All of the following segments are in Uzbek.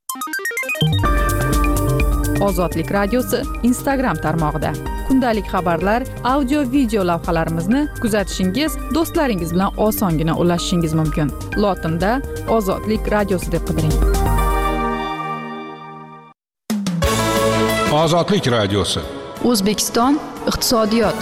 Ozodlik radiosi Instagram tarmog'ida kundalik xabarlar, audio video lavhalarimizni kuzatishingiz, do'stlaringiz bilan osongina ulashishingiz mumkin. Lotinda Ozodlik radiosi deb qidiring. Ozodlik radiosi. O'zbekiston iqtisodiyot.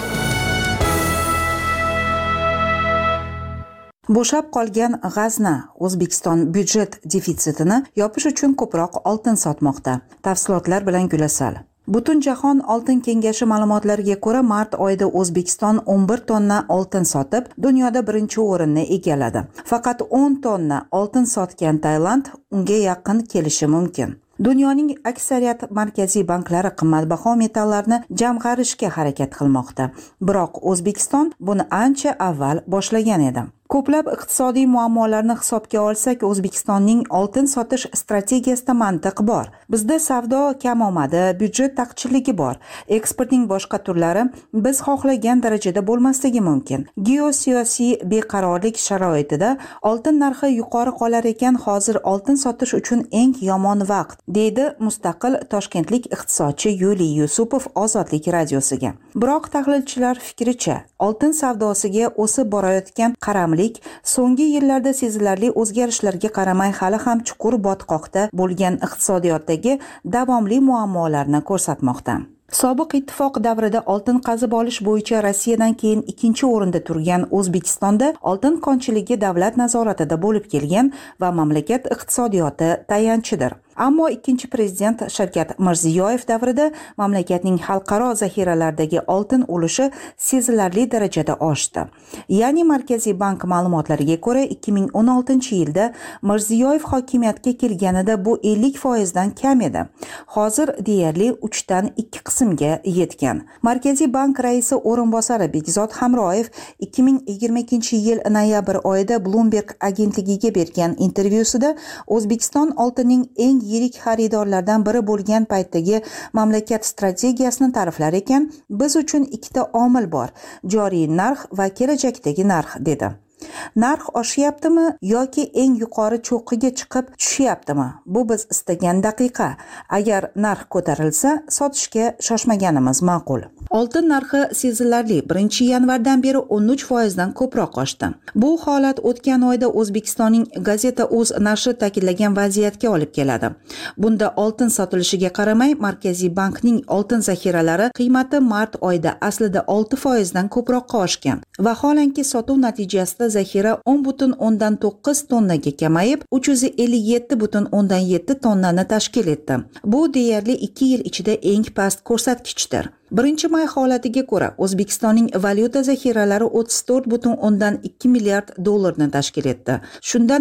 Bo'shab qolgan g'azna O'zbekiston byudjet defitsitini yopish uchun ko'proq oltin sotmoqda. Tafsilotlar bilan Gulasal. Butunjahon oltin kengashi ma'lumotlariga ko'ra, mart oyida O'zbekiston 11 tonna oltin sotib, dunyoda birinchi o'rinni egalladi. Faqat 10 tonna oltin sotgan Tailand unga yaqin kelishi mumkin. Dunyoning aksariyat markaziy banklari qimmatbaho metallarni jamg'arishga harakat qilmoqda. Biroq O'zbekiston buni ancha avval boshlagan edi. Ko'plab iqtisodiy muammolarni hisobga olsak, O'zbekistonning oltin sotish strategiyasida mantiq bor. Bizda savdo kamomadi, byudjet taqchilligi bor. Eksportning boshqa turlari biz xohlagan darajada bo'lmasligi mumkin. Geosiyosiy beqarorlik sharoitida oltin narxi yuqori qolar ekan, hozir oltin sotish uchun eng yomon vaqt, deydi mustaqil toshkentlik iqtisodchi Yuliy Yusupov Ozodlik radiosiga. Biroq tahlilchilar fikricha, oltin savdosiga o'sib borayotgan qaramlik so'nggi yillarda sezilarli o'zgarishlarga qaramay hali ham chuqur botqoqda bo'lgan iqtisodiyotdagi davomli muammolarni ko'rsatmoqda. Sobiq ittifoq davrida oltin qazib olish bo'yicha Rossiyadan keyin ikkinchi o'rinda turgan O'zbekistonda oltin konchiligi davlat nazoratida bo'lib kelgan va mamlakat iqtisodiyoti tayanchidir. Ammo ikkinchi prezident Shavkat Mirziyoyev davrida mamlakatning xalqaro zaxiralardagi oltin ulushi sezilarli darajada oshdi. Ya'ni Markaziy bank ma'lumotlariga ko'ra 2016-yilda Mirziyoyev hokimiyatga kelganida bu 50% dan kam edi. Hozir deyarli 3 dan 2 qismga yetgan. Markaziy bank raisi o'rinbosari Bekzod Hamroyev 2022-yil noyabr oyida Bloomberg agentligiga bergan intervyusida O'zbekiston oltinning eng yirik xaridorlardan biri bo'lgan paytdagi mamlakat strategiyasini ta'riflar ekan, biz uchun ikkita omil bor: joriy narx va kelajakdagi narx, dedi. Narx oshyaptimi yoki eng yuqori cho'qqiga chiqib tushyaptimi? Bu biz istagan daqiqa. Agar narx ko'tarilsa, sotishga shoshmaganimiz ma'qul. Oltin narxi sezilarli 1-yanvardan beri 13% dan ko'proq oshdi. Bu holat o'tgan oyda O'zbekistonning Gazeta.uz nashri ta'kidlagan vaziyatga olib keladi. Bunda oltin sotilishiga qaramay, Markaziy bankning oltin zaxiralari qiymati mart oyida aslida 6% dan ko'proqqa oshgan. Vaholanki sotuv natijasida zaxira 10,9 tonnaga kamayib, 357,7 tonnani tashkil etdi. Bu deyarli 2 yil ichida eng past ko'rsatkichdir. 1-may holatiga ko'ra, O'zbekistonning valyuta zaxiralari 34,2 milliard dollarni tashkil etdi. Shundan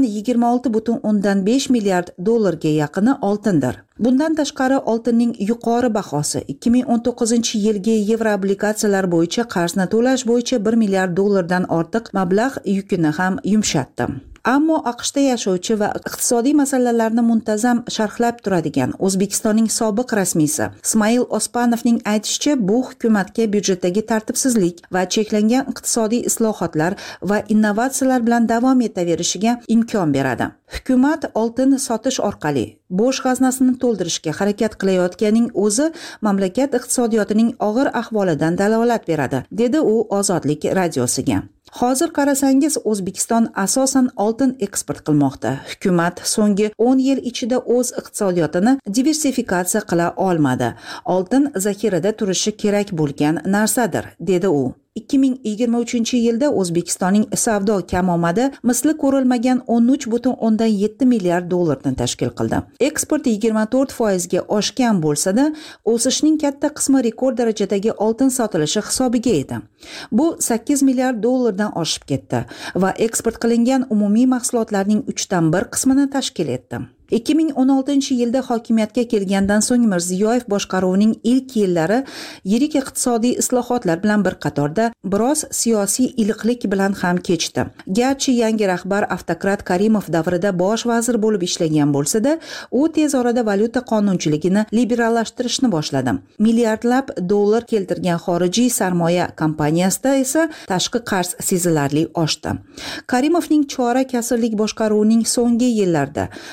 26,5 milliard dollarga yaqini oltindir. Bundan tashqari, oltinning yuqori bahosi 2019-yilgi yevro-obligatsiyalar bo'yicha qarzni to'lash bo'yicha 1 milliard dollardan ortiq mablag' yukini ham yumshatdi. Ammo AQShda yashovchi va iqtisodiy masalalarni muntazam sharhlab turadigan O'zbekistonning sobiq rasmiysi Ismoil Ospanovning aytishicha, bu hukumatga byudjetdagi tartibsizlik va cheklangan iqtisodiy islohotlar va innovatsiyalar bilan davom etaverishiga imkon beradi. Hukumat oltin sotish orqali bo'sh g'aznasini to'ldirishga harakat qilayotganining o'zi mamlakat iqtisodiyotining og'ir ahvolidan dalolat beradi, dedi u Ozodlik radiosiga. Hozir qarasangiz, O'zbekiston asosan oltin eksport qilmoqda. Hukumat so'nggi 10 yil ichida o'z iqtisodiyotini diversifikatsiya qila olmadi. Oltin zaxirada turishi kerak bo'lgan narsadir, dedi u. 2023-yilda O'zbekistonning savdo kamomadi misli ko'rilmagan 13,7 milliard dollarni tashkil qildi. Eksport 24% ga oshgan bo'lsa-da, o'sishning katta qismi rekord darajadagi oltin sotilishi hisobiga edi. Bu 8 milliard dollardan oshib ketdi va eksport qilingan umumiy mahsulotlarning 3dan 1 qismini tashkil etdi. 2016-yilda hokimiyatga kelgandan so'ng Mirziyoyev boshqaruvining ilk yillari yirik iqtisodiy islohotlar bilan bir qatorda biroz siyosiy iliqlik bilan ham kechdi. Garchi yangi rahbar avtokrat Karimov davrida bosh vazir bo'lib ishlagan bo'lsa-da, u tez orada valyuta qonunchiligini liberallashtirishni boshladi. Milliardlab dollar keltirgan xorijiy sarmoya kompaniyasida esa tashqi qarz sezilarli oshdi. Karimovning chorak asrlik boshqaruvining so'nggi yillarida davlat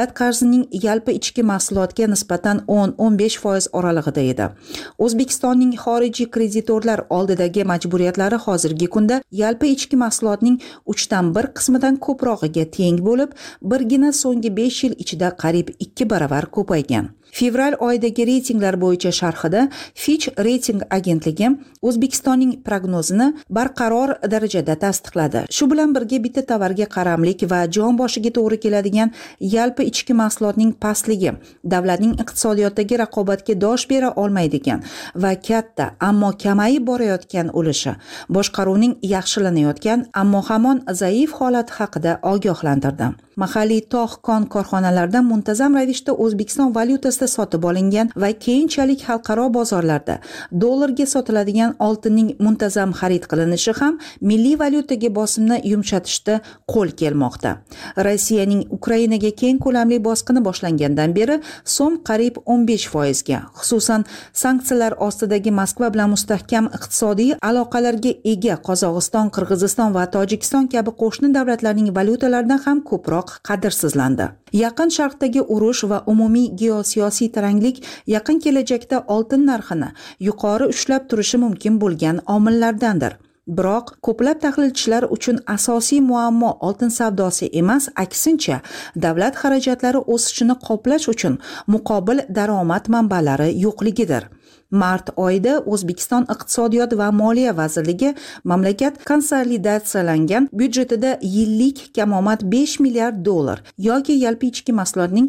davlat qarzining yalpi ichki mahsulotga nisbatan 10-15% oralig'ida edi. O'zbekistonning xorijiy kreditorlar oldidagi majburiyatlari hozirgi kunda yalpi ichki mahsulotning 1/3 qismidan ko'prog'iga teng bo'lib, birgina so'nggi 5 yil ichida qariyb 2 baravar ko'paygan. Fevral oyidagi reytinglar bo'yicha sharhida Fitch reyting agentligi O'zbekistonning prognozini barqaror darajada tasdiqladi. Shu bilan birga bitta tovarga qaramlik va jon boshiga to'g'ri keladigan yalpi ichki mahsulotning pastligi davlatning iqtisodiyotdagi raqobatga dosh bera olmaydigan va katta, ammo kamayib borayotgan ulushi boshqaruvning yaxshilanayotgan, ammo hamon zaif holati haqida ogohlantirdi. Mahalliy tog' kon korxonalarida muntazam ravishda O'zbekiston valyutasida sotib olingan va keyinchalik xalqaro bozorlarda dollarga sotiladigan oltinning muntazam xarid qilinishi ham milliy valyutaga bosimni yumshatishda qo'l kelmoqda. Rossiyaning Ukrainaga keng ko'lamli bosqini boshlangandan beri so'm qariyb 15% ga, xususan sanksiyalar ostidagi Moskva bilan mustahkam iqtisodiy aloqalarga ega Qozog'iston, Qirg'iziston va Tojikiston kabi qo'shni davlatlarning valyutalaridan ham ko'proq qadrsizlandi. Yaqin Sharqdagi urush va umumiy geosiyosiy taranglik yaqin kelajakda oltin narxini yuqori ushlab turishi mumkin bo'lgan omillardandir. Biroq ko'plab tahlilchilar uchun asosiy muammo oltin savdosi emas, aksincha davlat xarajatlari o'sishini qoplash uchun muqobil daromad manbalari yo'qligidir. Mart oyida O'zbekiston Iqtisodiyot va Moliya vazirligi mamlakat konsolidatsiyalangan byudjetida yillik kamomad 5 milliard dollar yoki yalpi ichki mahsulotning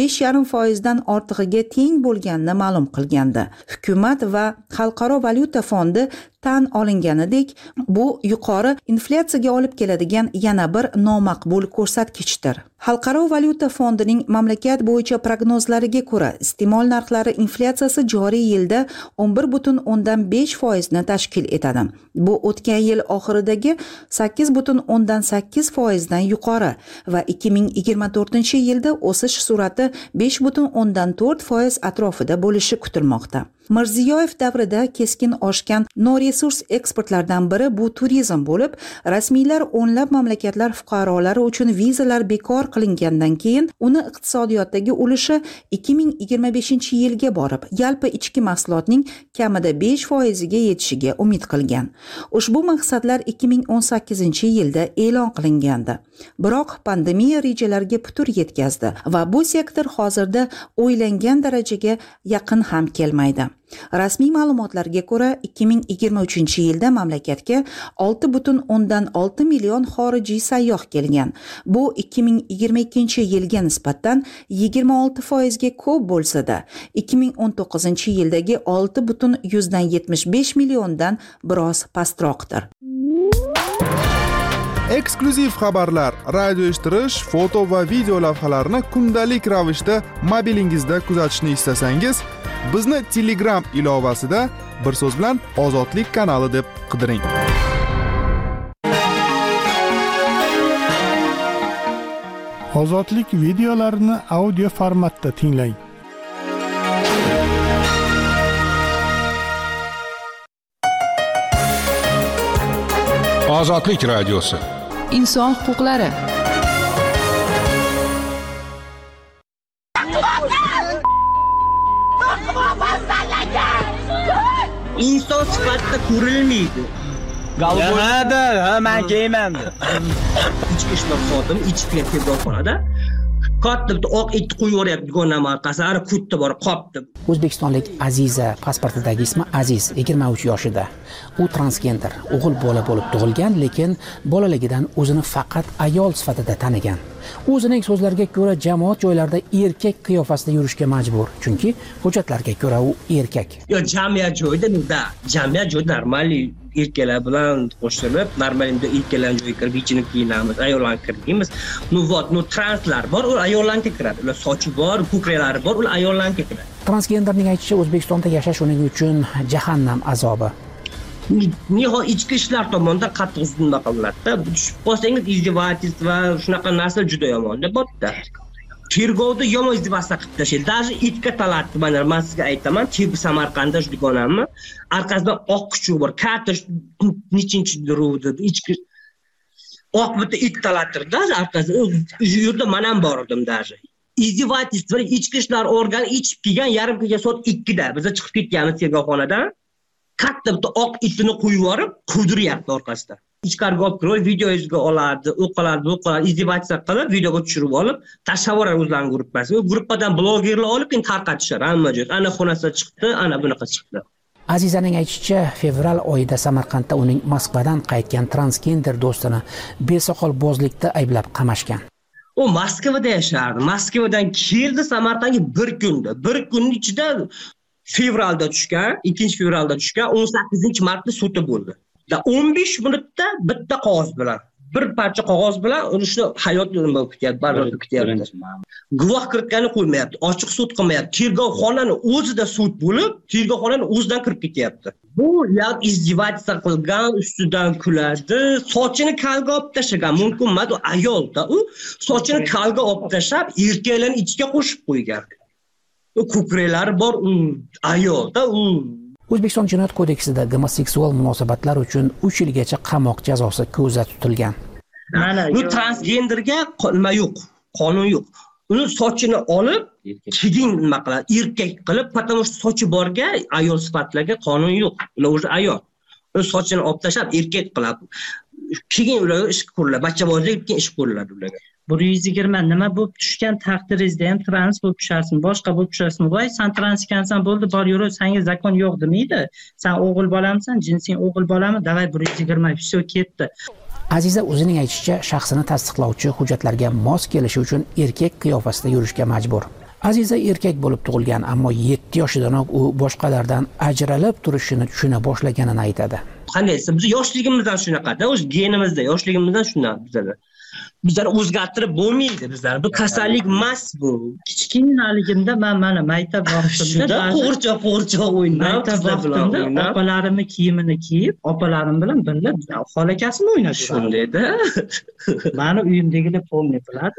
5,5% dan ortig'iga teng bo'lganini ma'lum qilgandi. Hukumat va Xalqaro valyuta fondi tan olinganidek, bu yuqori inflyatsiyaga olib keladigan yana bir nomaqbul ko'rsatkichdir. Xalqaro valyuta fondining mamlakat bo'yicha prognozlariga ko'ra, iste'mol narxlari inflyatsiyasi joriy yilda 11,5% ni tashkil etadi. Bu o'tgan yil oxiridagi 8,8% dan yuqori va 2024-yilda o'sish sur'ati 5,4% atrofida bo'lishi kutilmoqda. Mirziyoyev davrida keskin oshgan noresurs eksportlardan biri bu turizm bo'lib, rasmiylar o'nlab mamlakatlar fuqarolari uchun vizalar bekor qilingandan keyin uni iqtisodiyotdagi ulushi 2025-yilga borib, yalpi ichki mahsulotning kamida 5% ga yetishiga umid qilgan. Ushbu maqsadlar 2018-yilda e'lon qilingandi. Biroq pandemiya rejalariga putur yetkazdi va bu sektor hozirda o'ylangan darajaga yaqin ham kelmaydi. Rasmiy ma'lumotlarga ko'ra, 2023-yilda mamlakatga 6,6 million xorijiy sayyoh kelgan. Bu 2022-yilga nisbatan 26% ga ko'p bo'lsa-da, 2019-yildagi 6,75 milliondan biroz pastroqdir. Eksklyuziv xabarlar, radio eshittirish, foto va video lavhalarni kundalik ravishda mobilingizda kuzatishni istasangiz, bizni Telegram ilovasida bir so'z bilan Ozodlik kanali deb qidiring. Ozodlik videolarini audio formatda tinglang. Ozodlik radiosi. Inson huquqlari. inson sifatida ko'rilmaydi. Ha, men kelmayman. Ichki ishlar xodimi ichki tebroq qoladi. Katta bitta oq it qo'yib yuboryapti dugonam orqasiga, kutdi borib qopdi. O'zbekistonlik Aziza pasportidagi ismi Aziz, 23 yoshida. U transgender, o'g'il bola bo'lib tug'ilgan, lekin bolaligidan o'zini faqat ayol sifatida tanigan. O'zining so'zlariga ko'ra, jamoat joylarida erkak qiyofasida yurishga majbur, chunki hujjatlarga ko'ra u erkak. Yo, jamiyat joyida normal erkaklar bilan qo'shilib, normalda erkaklar joyiga kirib, ichini kiyinamiz, ayollarni kirgimiz. Translar bor, u ayollarga kiradi. Ular sochi bor, ko'kraklari bor, ular ayollarga kiradi. Transgenderning aytishicha, O'zbekistonda yashash uning uchun jahannam azobi. Nihoyat ichki ishlar tomonidan qattiq zindon qilinadi-da. Tushib qolsangiz izdivojist va shunaqa narsa juda yomon deb bo'ldi. Tergovda yomon izdivojlar qilib tashlaydi. Даже itga talatdi. Men sizga aytaman, Samarqandda dugonamni orqasidan oq kuchuk bor. Katta nechinchi ruvda ichki oq bitta it talattirdi. Orqasida u yerda men ham bor edim даже. izdevательство ichki ishlar organi ichib kelgan yarim kecha soat 2da biz chiqib ketganmiz tergovxonadan. Katta bitta oq itini qo'yib yuborib, quvdiryapti orqasida. Ichkariga olib kirib, videoga oladi, o'qiladi, izdevательство qilib, videoga tushirib olib, tashlab yuboradi o'zlarining gruppasiga. Gruppadan blogerlar olib, keyin tarqatishar hamma joyga. Ana xonasida chiqdi, ana bunaqa chiqdi. Azizaning aytishicha, fevral oyida Samarqandda uning Moskvadan qaytgan transgender do'stini besoqolbozlikda ayblab qamashgan. U Moskvada yashardi. Moskvadan keldi Samarqandga bir kunda. Bir kunning ichida fevralda tushgan, 2-fevralda tushgan, 18-martda sudi bo'ldi. 15 minutda bitta qog'oz bilan, bir parcha qog'oz bilan urushni hayot bo'lib ketyapti, baribir ketyapti. Guvoh kiritgani qo'ymayapti, ochiq sud qilmayapti. Tergovxonani o'zida sud bo'lib, tergovxonani o'zidan kirib ketyapti. Bu yaq izdevательство qilgan, ustidan kuladi, sochini kalga olib tashlagan, mumkin emas, u ayolda, u sochini kalga olib tashlab, erkaklarni ichiga qo'shib qo'ygan. U ko'kraklari bor, u ayolda, u O'zbekiston Jinoyat kodeksida gomoseksual munosabatlar uchun 3 yilgacha qamoq jazosi ko'zda tutilgan. Bu transgenderga nima yo'q, qonun yo'q. Uni sochini olib, keyin nima qiladi? Erkak qilib, потому что sochi borga ayol sifatlarga qonun yo'q. Ular o'zi ayol. Uni sochini olib tashlab, erkak qiladi. Keyin ularga ish ko'riladi, bachchabozlik keyin ish ko'riladi ularga. 120 nima bo'lib tushgan taqdiringizda ham trans bo'lib tushasizmi, boshqa bo'lib tushasizmi? Voy, sen trans ekansan, bo'ldi, bor yur, senga zakon yo'q demaydi. Sen o'g'il bolamisan, jinsing o'g'il bolami? Davay 120, все ketdi. Aziza o'zining aytishicha, shaxsini tasdiqlovchi hujjatlarga mos kelishi uchun erkak qiyofasida yurishga majbur. Aziza erkak bo'lib tug'ilgan, ammo 7 yoshidanoq u boshqalardan ajralib turishini tushuna boshlaganini aytadi. Qanday? Biz yoshligimizdan shunaqada, o'z genimizda, yoshligimizdan shunaqa bizda. Bizlar o'zgartirib bo'lmaydi bizlar. Bu kasallik emas bu. Kichkinaligimda men mana maktab vaqtimda qo'rcha o'ynab, opalarimni kiyimini kiyib, opalarim bilan birga xolakasini o'ynashdi. Shundayda. Meni uyimdagilar pomni biladi.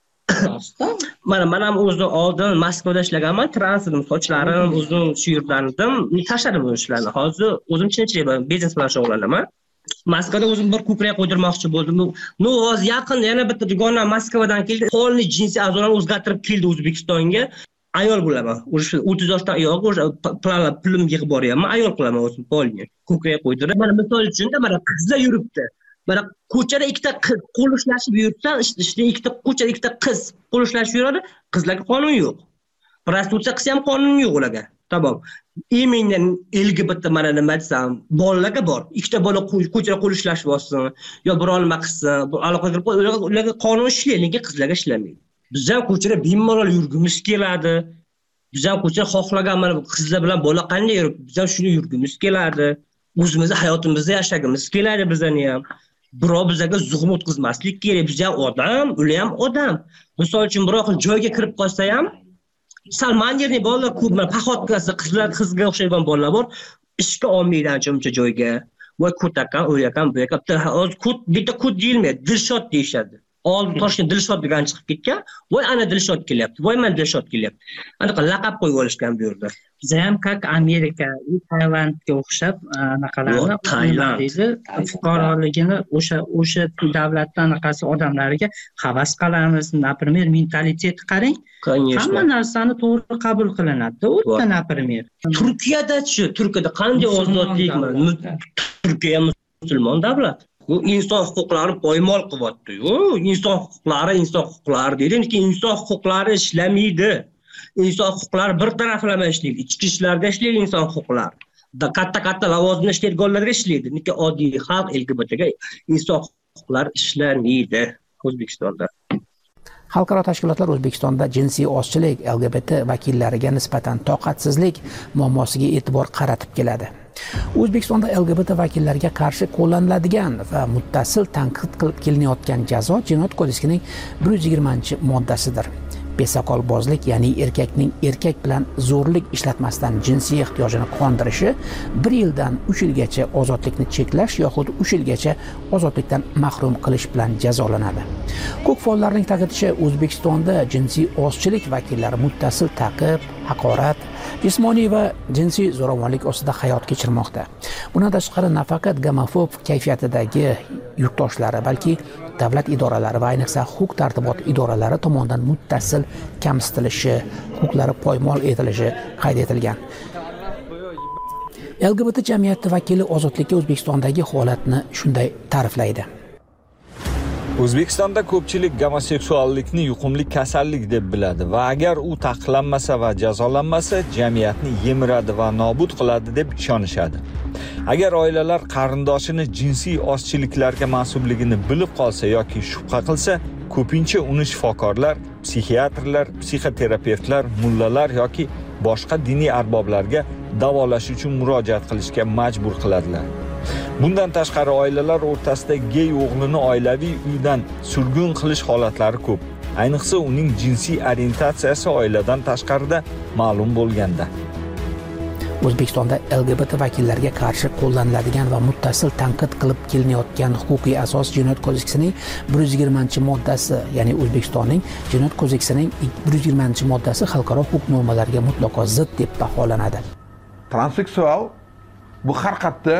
Men ham o'zim oldin Moskvada ishlaganman, trans edim, sochlarim uzun, shu yerdandim. Tashladim bu ishlarni. Hozir o'zim chinchilik bilan, biznes bilan shug'ullanaman. Moskvada o'zim bir ko'krak qo'ydirmoqchi bo'ldim. No, hozir yaqin yana bitta dugonam Moskvadan keldi. Polni jinsiy a'zolarini o'zgartirib keldi O'zbekistonga. Ayol bo'laman. O'sha 30 yoshdan ayol, o'sha pulim yig'ib boryapman. Ayol qilaman o'zim polni. Ko'krak qo'ydirib. Mana misol uchun mana qizlar yuribdi. Mana ko'chada ikkita qiz qo'l ushlashib yursa, ishda ikkita ko'chada ikkita qiz qo'l ushlashib yuradi. Qizlarga qonun yo'q. Prostitutsiya qilsa ham qonun yo'q ularga. Tamam. Imendan LGBT mana nima desam, bolalarga bor. Ikkita bola ko'chada qo'l ushlashib olsin, yo biror nima qilsin, aloqa qilib ularga qonun ishlaydi, lekin qizlarga ishlamaydi. Biz ham ko'chada bemalol yurgimiz keladi. Biz ham ko'chada xohlagan mana qizlar bilan bola qanday yurib, biz ham shuni yurgimiz keladi. O'zimizni hayotimizda yashagimiz keladi bizani ham. Birov bizga zug'um o'tkazmaslik kerak. Biz ham odam, ular ham odam. Misol uchun biror joyga kirib qolsa ham Salmanderning bolalar ko'p, paxotkasi, qizga o'xshagan bolalar bor. Ishga olmaydi ancha joyga. Voy ko'takan, o'yakan, bu yoqqa. Hozir bitta kut deyilmaydi, Dilshod deyishadi. Oldin Toshkent Dilshod degan chiqib ketgan. Voy ana Dilshod kelyapti. Voy men Dilshod kelyapti. Anaqa laqab qo'yib olishgan bu yerda. Biz ham как Amerika, Tailandga o'xshab anaqalarni deydi, fuqaroligini o'sha davlatdan anaqasi odamlariga havas qilamiz. Например, mentalitet qarang. Hamma narsani to'g'ri qabul qilinadi. O'ta, например. Turkiyada qanday ozodlik? Turkiya musulmon davlat. Bu inson huquqlarini poymol qilyapti-yu. Inson huquqlari deydi, lekin inson huquqlari ishlamaydi. Inson huquqlari bir taraflama ishlaydi. Ichki ishlarda ishlaydi inson huquqlari. Katta lavozimda ishlaydiganlarga ishlaydi. Lekin oddiy xalq LGBTga inson huquqlari ishlamaydi O'zbekistonda. Xalqaro tashkilotlar O'zbekistonda jinsiy ozchilik, LGBT vakillariga nisbatan toqatsizlik muammosiga e'tibor qaratib keladi. O'zbekistonda LGBT vakillariga qarshi qo'llaniladigan va muttasil tanqid qilib kelinayotgan jazo Jinoyat kodeksining 120-moddasidir. Besoqolbozlik, ya'ni erkakning erkak bilan zo'rlik ishlatmasdan jinsiy ehtiyojini qondirishi 1 yildan 3 yilgacha ozodlikni cheklash yoxud 3 yilgacha ozodlikdan mahrum qilish bilan jazolanadi. Huquq faollarining ta'kidlashicha, O'zbekistonda jinsiy ozchilik vakillari muttasil ta'qib, haqorat, jismoniy va jinsiy zo'ravonlik ostida hayot kechirmoqda. Bundan tashqari nafaqat gomofob kayfiyatidagi yurtdoshlari, balki davlat idoralari va ayniqsa huquq tartibot idoralari tomonidan muttasil kamsitilishi, huquqlari poymol etilishi qayd etilgan. LGBT jamiyati vakili Ozodlikka O'zbekistondagi holatni shunday ta'riflaydi. O'zbekistonda ko'pchilik gomoseksuallikni yuqumli kasallik deb biladi va agar u taqiqlanmasa va jazolanmasa, jamiyatni yemiradi va nobud qiladi deb ishonishadi. Agar oilalar qarindoshini jinsiy ozchiliklarga mansubligini bilib qolsa yoki shubha qilsa, ko'pincha uni shifokorlar, psixiatrlar, psixoterapevtlar, mullalar yoki boshqa diniy arboblarga davolash uchun murojaat qilishga majbur qiladilar. Bundan tashqari oilalar o'rtasida gey o'g'lini oilaviy uydan surgun qilish holatlari ko'p. Ayniqsa uning jinsiy orientatsiyasi oiladan tashqarida ma'lum bo'lganda. O'zbekistonda LGBT vakillarga qarshi qo'llaniladigan va muttasil tanqid qilib kelinayotgan huquqiy asos Jinoyat kodeksining 120-moddasi, ya'ni O'zbekistonning Jinoyat kodeksining 120-moddasi xalqaro huquq normalariga mutlaqo zid deb baholanadi. Transseksual bu har qatda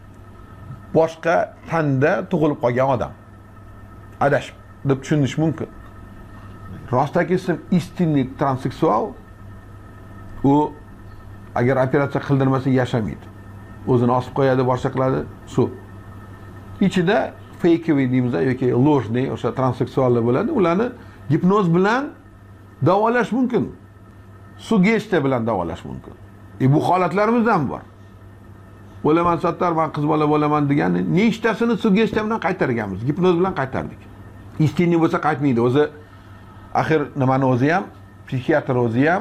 boshqa tanda tug'ilib qolgan odam. Adashib deb tushunish mumkin. Rostaki ism istinlik transseksual u agar operatsiya qildirmasa yashamaydi. O'zini osib qo'yadi, boshqa qiladi, shu. Ichida fakeviy deymiz yoki ложный o'sha transseksuallar bo'ladi. Ularni gipnoz bilan davolash mumkin. Sugestiya bilan davolash mumkin. Bu holatlarimiz ham bor. Bo'laman Sattar, men qiz bola bo'laman deganni nechtasini sugestiya bilan qaytarganmiz, gipnoz bilan qaytardik. Istinlik bo'lsa qaytmaydi. O'zi axir nimani o'zi ham, psixiatr o'zi ham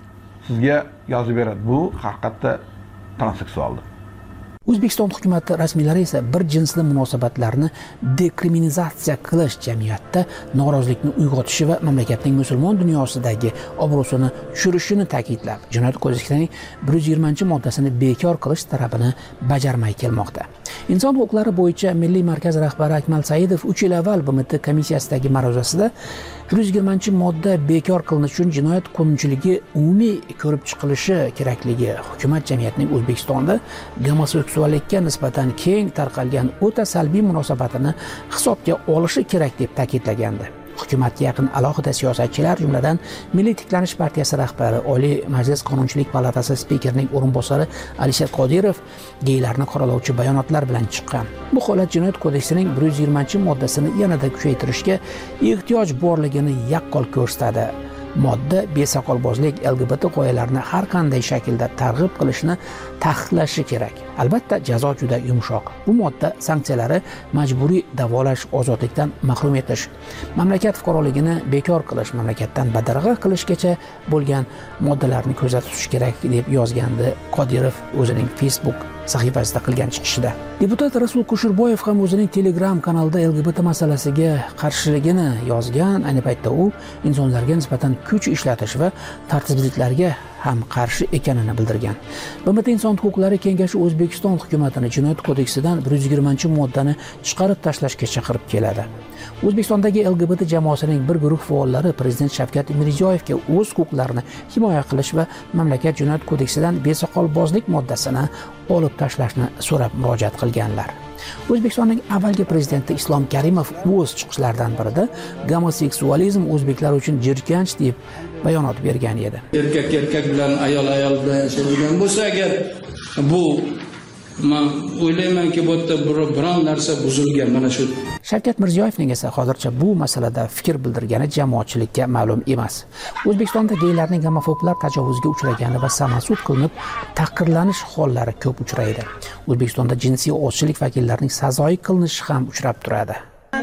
sizga yozib beradi. Bu haqiqatda transseksualdir. O'zbekiston hukumati rasmiylari esa bir jinsli munosabatlarni dekriminalizatsiya qilish jamiyatda norozilikni uyg'otishi va mamlakatning musulmon dunyosidagi obro'sini tushirishini ta'kidlab, Jinoyat kodeksining 120-moddasini bekor qilish talabini bajarmay kelmoqda. Inson huquqlari bo'yicha Milliy markaz rahbari Akmal Saidov 3 yil avval BMT komissiyasidagi ma'ruzasida 120-modda bekor qilinishi uchun jinoyat qonunchiligi umumiy ko'rib chiqilishi kerakligi, hukumat jamiyatning O'zbekistonda gomoseksuallikka nisbatan keng tarqalgan o'ta salbiy munosabatini hisobga olishi kerak deb ta'kidlagandi. Hukumatga yaqin alohida siyosatchilar, jumladan Milliy tiklanish partiyasi rahbari, Oliy Majlis Qonunchilik palatasi spikerining o'rinbosari Alisher Qodirov geylarni qoralovchi bayonotlar bilan chiqqan. Bu holat Jinoyat kodeksining 120-moddasini yanada kuchaytirishga ehtiyoj borligini yaqqol ko'rsatadi. Modda besoqolbozlik, LGBT g'oyalarini har qanday shaklda targ'ib qilishni taqiqlashi kerak. Albatta, jazo juda yumshoq. Bu modda sanksiyalari majburiy davolash, ozodlikdan mahrum etish, mamlakat fuqaroligini bekor qilish, mamlakatdan badarg'a qilishgacha bo'lgan moddalarni ko'zda tutish kerak deb yozgandi Qodirov o'zining Facebook sahifasida qilgan chiqishida. Deputat Rasul Kusherboyev ham o'zining Telegram kanalida LGBT masalasiga qarshiligini yozgan. Ayni paytda u insonlarga nisbatan kuch ishlatish va tartibsizliklarga ham qarshi ekanini bildirgan. BMT Inson huquqlari kengashi O'zbekiston hukumatini Jinoyat kodeksidan 120-moddani chiqarib tashlashga chaqirib keladi. O'zbekistondagi LGBT jamoasining bir guruh faollari Prezident Shavkat Mirziyoyevga o'z huquqlarini himoya qilish va mamlakat Jinoyat kodeksidan besoqolbozlik moddasini olib tashlashni so'rab murojaat qilganlar. O'zbekistonning avvalgi prezidenti Islom Karimov o'z chiqishlaridan birida gomoseksualizm o'zbeklar uchun jirkanch deb bayonot bergan edi. Erkak bilan ayol bilan yashaydigan bo'lsa agar bu men o'ylaymanki bu yerda biron narsa buzilgan mana shu. Shavkat Mirziyoyevning esa hozircha bu masalada fikr bildirgani jamoatchilikka ma'lum emas. O'zbekistonda geylarning homofoblar tajovuzga uchragani va samasud qilinib taqdirlanish hollari ko'p uchraydi. O'zbekistonda jinsiy ozchilik vakillarining sazoyi qilinishi ham uchrab turadi.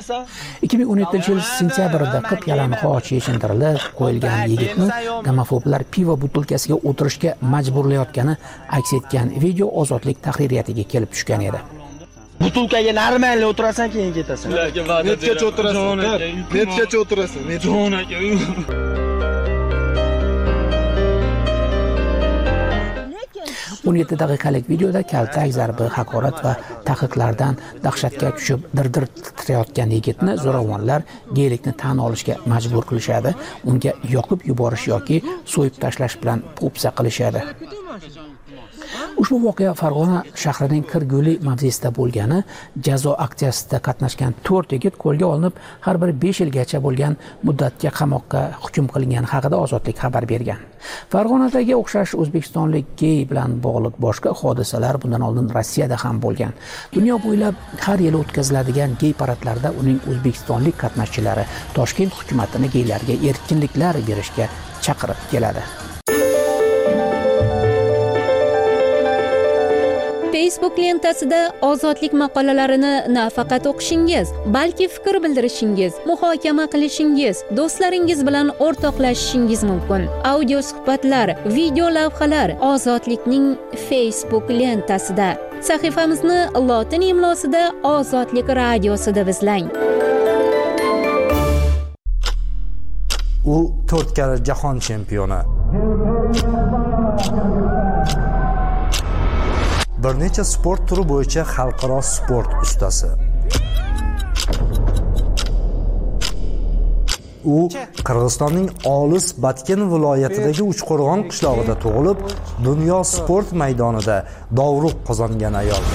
2017-yil sentyabrda qip yalang'och yechintirilib qo'yilgan yigitni homofoblar pivo butilkasiga o'tirishga majburlayotgani aks etgan video Ozodlik tahririyatiga kelib tushgan edi. Butulkaga normal o'tirasan, keyin ketasan. Netgacha o'tirasan? Netgacha o'tirasan? Jon aka. 17 daqiqalik videoda kaltak, zarbi, haqorat va taqiqlardan dahshatga tushib dir-dir titrayotgan yigitni zo'ravonlar geylikni tan olishga majbur qilishadi, unga yoqib yuborish yoki so'yib tashlash bilan po'pisa qilishadi. Ushbu voqea Farg'ona shahrining Kirguli mavzesida bo'lgani, jazo aksiyasida qatnashgan 4 yigit qo'lga olinib, har biri 5 yilgacha bo'lgan muddatga qamoqqa hukm qilingani haqida Ozodlik xabar bergan. Farg'onadagi o'xshash o'zbekistonlik gey bilan bog'liq boshqa hodisalar bundan oldin Rossiyada ham bo'lgan. Dunyo bo'ylab har yili o'tkaziladigan gey paradlarida uning o'zbekistonlik qatnashchilari Toshkent hukumatini geylarga erkinliklar berishga chaqirib keladi. Facebook lentasida ozodlik maqolalarini nafaqat o'qishingiz, balki fikr bildirishingiz, muhokama qilishingiz, do'stlaringiz bilan o'rtoqlashishingiz mumkin. Audio suhbatlar, video lavhalar Ozodlikning Facebook lentasida. Sahifamizni lotin imlosida Ozodlik radiosida izlang. U 4 karra jahon chempioni. Bir necha sport turi bo'yicha xalqaro sport ustasi. U Qirg'izistonning olis Batken viloyatidagi Uchqo'rg'on qishlog'ida tug'ilib, dunyo sport maydonida dovruq qozongan ayol.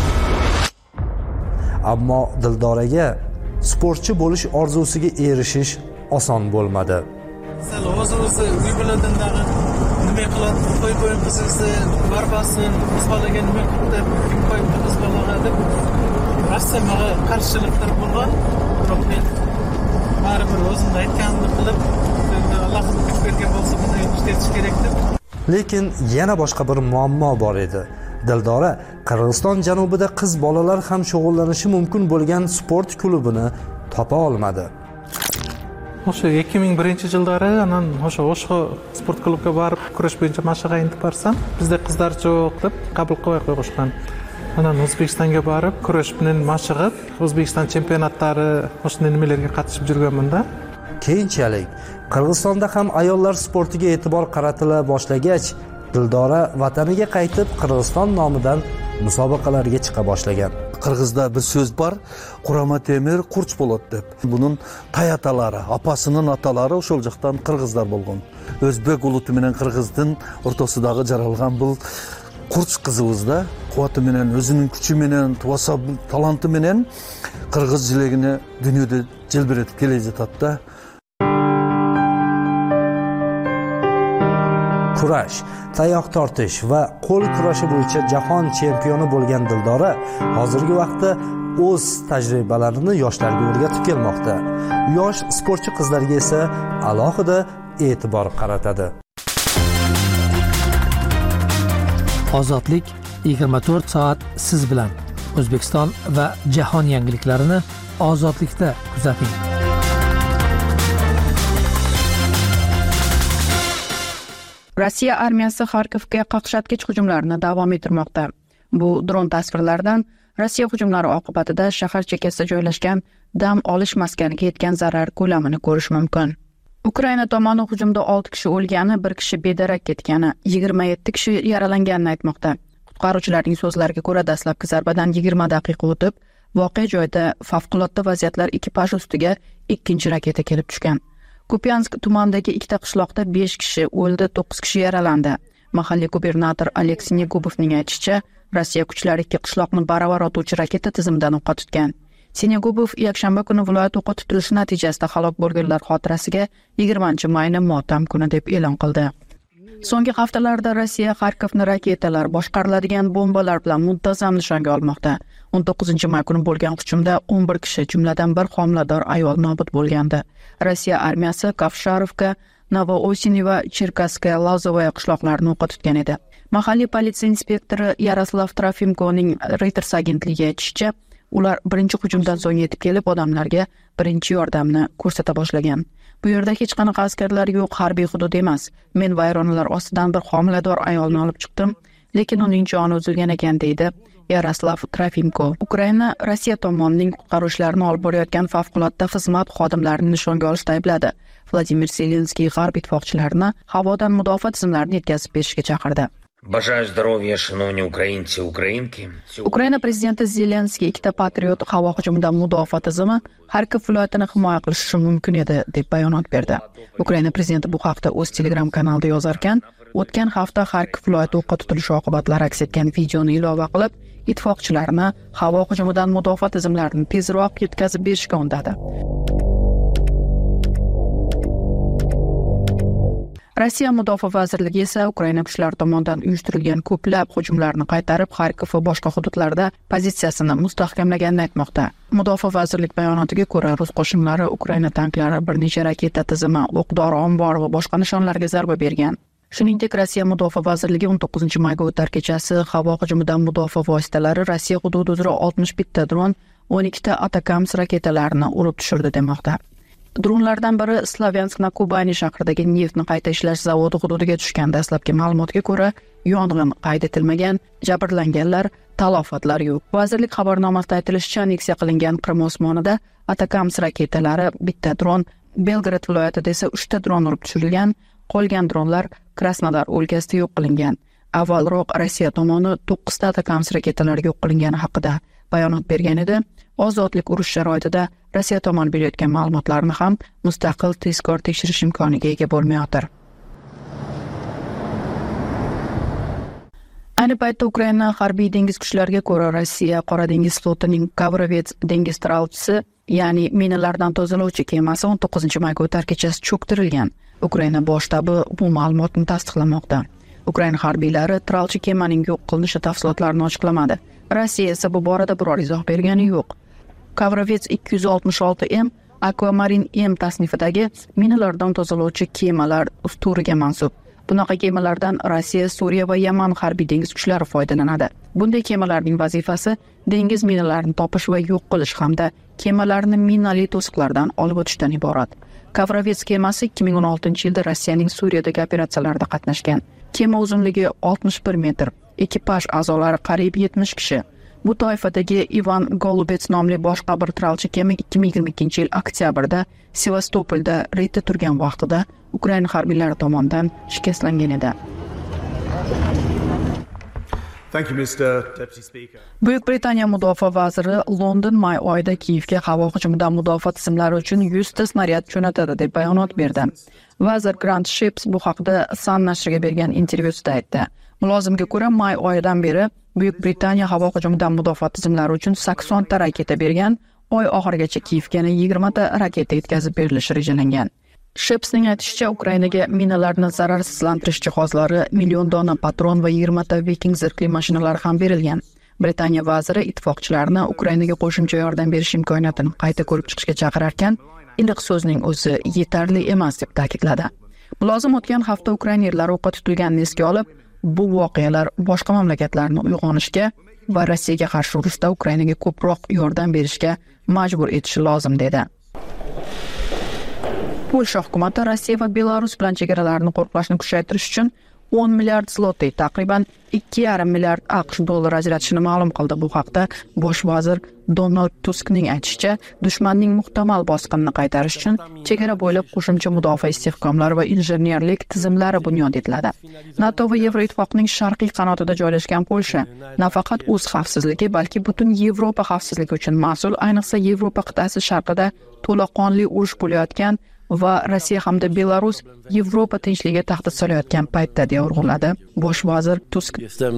Ammo Dildoraga sportchi bo'lish orzusiga erishish oson bo'lmadi. O'zi uy biladindagi nima qiladi, qo'yib qizingizni barbasin, biz bolaga nima qildi, qo'yib biz bolaga deb rasmiga qarshiliklar bo'lgan. Biroq men baribir o'zimni aytganimni qilib, Alloh kuch bergan bo'lsa buni ishlatish kerak deb. Lekin yana boshqa bir muammo bor edi. Dildora Qirg'iziston janubida qiz bolalar ham shug'ullanishi mumkin bo'lgan sport klubini topa olmadi. O'sha 2001-yillari anan o'sha sport klubga borib kurash bo'yicha mashg'ulotga intib borsam, bizda qizlar yo'q deb qabul qilib qo'yishgan. Anan O'zbekistonga borib kurash bilan mashg'ulot, O'zbekiston chempionatlari o'shanday nimalarga qatnashib yurganman-da. Keyinchalik Qirg'izistonda ham ayollar sportiga e'tibor qaratila boshlagach, Dildora vataniga qaytib Qirg'iziston nomidan musobaqalarga chiqa boshlagan. Qirg'izda bir so'z bor, Qurama temir qurch bo'ladi deb. Buning tayatalari, apasining atalari o'shal joqdan qirg'izlar bo'lgan. O'zbek uluti bilan Qirg'izning o'rtasidagi jaralgan bu qurch qizimizda quvvati bilan, o'zining kuchi bilan, talanti bilan qirg'izchiligini dunyoda jilbiratib kelayotir. Kurash, tayoq tortish va qo'l kurashi bo'yicha jahon chempioni bo'lgan Dildora hozirgi vaqtda o'z tajribalarini yoshlarga o'rgatib kelmoqda. Yosh sportchi qizlarga esa alohida e'tibor qaratadi. Ozodlik 24 soat siz bilan. O'zbekiston va jahon yangiliklarini Ozodlikda kuzating. Rossiya armiyasi Xarkovga qaqshatgich hujumlarini davom ettirmoqda. Bu dron tasvirlaridan Rossiya hujumlari oqibatida shahar chekkasida joylashgan dam olish maskaniga yetgan zarar ko'lamini ko'rish mumkin. Ukraina tomoni hujumda 6 kishi o'lgani, 1 kishi bedarak ketgani, 27 kishi yaralanganini aytmoqda. Qutqaruvchilarning so'zlariga ko'ra, dastlabki zarbadan 20 daqiqa o'tib, voqea joyida favqulodda vaziyatlar ekipaj ustiga ikkinchi raketa kelib tushgan. Kupyansk tumanidagi ikkita qishloqda 5 kishi o'ldi, 9 kishi yaralandi. Mahalliy gubernator Aleksey Negubovning aytishicha, Rossiya kuchlari ikki qishloqni baravar otuvchi raketa tizimidan o'qqa tutgan. Senegubov yakshanba kuni viloyat o'qqa tutilishi natijasida halok bo'lganlar xotirasiga 20-mayni motam kuni deb e'lon qildi. So'nggi haftalarda Rossiya Xarkovni raketalar, boshqariladigan bombalar bilan muntazam nishonga olmoqda. 19-may kuni bo'lgan hujumda 11 kishi, jumladan bir homilador ayol nobud bo'lgandi. Rossiya armiyasi Kavsharovka, Novoosiniy va Cherkaskaya Lazovaya qishloqlarini o'qqa tutgan edi. Mahalliy politsiya inspektori Yaroslav Trofimkoning Reuters agentligiga aytishicha, ular birinchi hujumdan so'ng yetib kelib, odamlarga birinchi yordamni ko'rsata boshlagan. Bu yerda hech qanaqa askarlar yo'q, harbiy hudud emas. Men vayronalar ostidan bir homilador ayolni olib chiqdim, lekin uning joni uzilgan ekan, deydi Yaroslav Trofimko. Ukraina Rossiya tomonining qutqaruvchilarni olib borayotgan favqulodda xizmat xodimlarini nishonga olishda aybladi. Vladimir Zelenskiy g'arb ittifoqchilarini havodan mudofaa tizimlarini yetkazib berishga chaqirdi. Бажаю здоров'я, шановні українці, українки. Ukraina prezidenti Zelenskiy ikkita Patriot havo hujumidan mudofaa tizimi Xarkov viloyatini himoya qilishi mumkin edi deb bayonot berdi. Ukraina prezidenti bu haqda o'z Telegram kanalida yozarkan, o'tgan hafta Xarkov viloyati o'qqa tutilishi oqibatlari aks etgan videoni ilova qilib, ittifoqchilarni havo hujumidan mudofaa tizimlarini tezroq yetkazib berishga undadi. Rossiya Mudofaa vazirligi esa Ukraina kuchlari tomonidan uyushtirilgan ko'plab hujumlarni qaytarib, Xarkov va boshqa hududlarda pozitsiyasini mustahkamlaganini aytmoqda. Mudofaa vazirlik bayonotiga ko'ra, rus qo'shinlari Ukraina tanklari bir necha raketa tizimi, o'q-dori ombori va boshqa nishonlarga zarba bergan. Shuningdek, Rossiya Mudofaa vazirligi 19-mayga o'tar kechasi havo hujumidan mudofaa vositalari Rossiya hududi uzra 61 ta dron, 12 ta Atacams raketalarini urib tushirdi demoqda. Dronlardan biri Slavyansk-na-Kubani shahridagi neftni qayta ishlash zavodi hududiga tushgan. Dastlabki ma'lumotga ko'ra, yong'in qayd etilmagan, jabrlanganlar, talofatlar yo'q. Vazirlik xabarnomasida aytilishicha, aneksiya qilingan Qrim osmonida Atacams raketalari, bitta dron, Belgrad viloyatida esa 3 ta dron urib tushirilgan, qolgan dronlar Krasnodar o'lkasida yo'q qilingan. Avvalroq Rossiya tomoni 9 ta Atacams raketalar yo'q qilingani haqida bayonot bergan edi. Ozodlik urush sharoitida Rossiya tomoni berayotgan ma'lumotlarni ham mustaqil tezkor tekshirish imkoniga ega bo'lmayotir. Ayni paytda Ukraina harbiy dengiz kuchlariga ko'ra, Rossiya Qora dengiz flotining Kavrovets dengiz taralchisi, ya'ni minalardan tozalovchi kemasi 19-mayga o'tar kechasi cho'ktirilgan. Ukraina bosh shtabi bu ma'lumotni tasdiqlamoqda. Ukraina harbiylari taralchi kemaning yo'q qilinishi tafsilotlarini ochiqlamadi. Rossiya esa bu borada biror izoh bergani yo'q. Kavrovets 266M Aquamarine M tasnifidagi minalardan tozalovchi kemalar usturiga mansub. Bunaqa kemalardan Rossiya, Suriya va Yaman harbiy dengiz kuchlari foydalanadi. Bunday kemalarning vazifasi dengiz minalarini topish va yo'q qilish hamda kemalarni minali to'siqlardan olib o'tishdan iborat. Kavrovets kemasi 2016-yilda Rossiyaning Suriyadagi operatsiyalarida qatnashgan. Kema uzunligi 61 metr, ekipaj a'zolari qariyb 70 kishi. Bu toifadagi Ivan Golubets nomli boshqa bir taralchi kema 2022-yil oktyabrda Sevastopolda reydda turgan vaqtida Ukraina harbiylari tomonidan shikastlangan edi. Buyuk Britaniya mudofaa vaziri London may oyida Kiyevga havo hujumidan mudofaa tizimlari uchun 100 ta snaryad jo'natadi deb bayonot berdi. Vazir Grant Shapps bu haqda Sun nashriga bergan intervyusida aytdi. Mulozimga ko'ra, may oyidan beri Buyuk Britaniya havo hujumidan mudofaa tizimlari uchun 80 ta raketa bergan, oy oxirigacha Kiyevga 20 ta raketa yetkazib berilishi rejalangan. Shepsning aytishicha, Ukrainaga minalarni zararsizlantirish jihozlari, million dona patron va 20 ta Viking zirhli mashinalari ham berilgan. Britaniya vaziri ittifoqchilarni Ukrainaga qo'shimcha yordam berish imkoniyatini qayta ko'rib chiqishga chaqirarkan, iliq so'zning o'zi yetarli emas deb ta'kidladi. Mulozim o'tgan hafta ukrainaliklar o'qqa tutilganini esga olib, bu voqealar boshqa mamlakatlarni uyg'onishga va Rossiyaga qarshi urushda Ukrainaga ko'proq yordam berishga majbur etishi lozim dedi. Polsha hukumati Rossiya va Belarus bilan chegaralarni qo'riqlashni kuchaytirish uchun 10 milliard zloty, taqriban 2,5 milliard AQSh dollari ajratishini ma'lum qildi. Bu haqda bosh vazir Donald Tuskning aytishicha, dushmanning muhtamal bosqinini qaytarish uchun chegara bo'ylab qo'shimcha mudofaa istehkomlari va injenerlik tizimlari bunyod etiladi. NATO va Yevroittifoqning sharqiy qanotida joylashgan Polsha nafaqat o'z xavfsizligi, balki butun Yevropa xavfsizligi uchun mas'ul, ayniqsa Yevropa qit'asi sharqida to'laqonli urush bo'layotgan va Rossiya hamda Belarus Yevropa tinchligiga tahdid solayotgan paytda deya urg'uladi bosh vazir Tusk.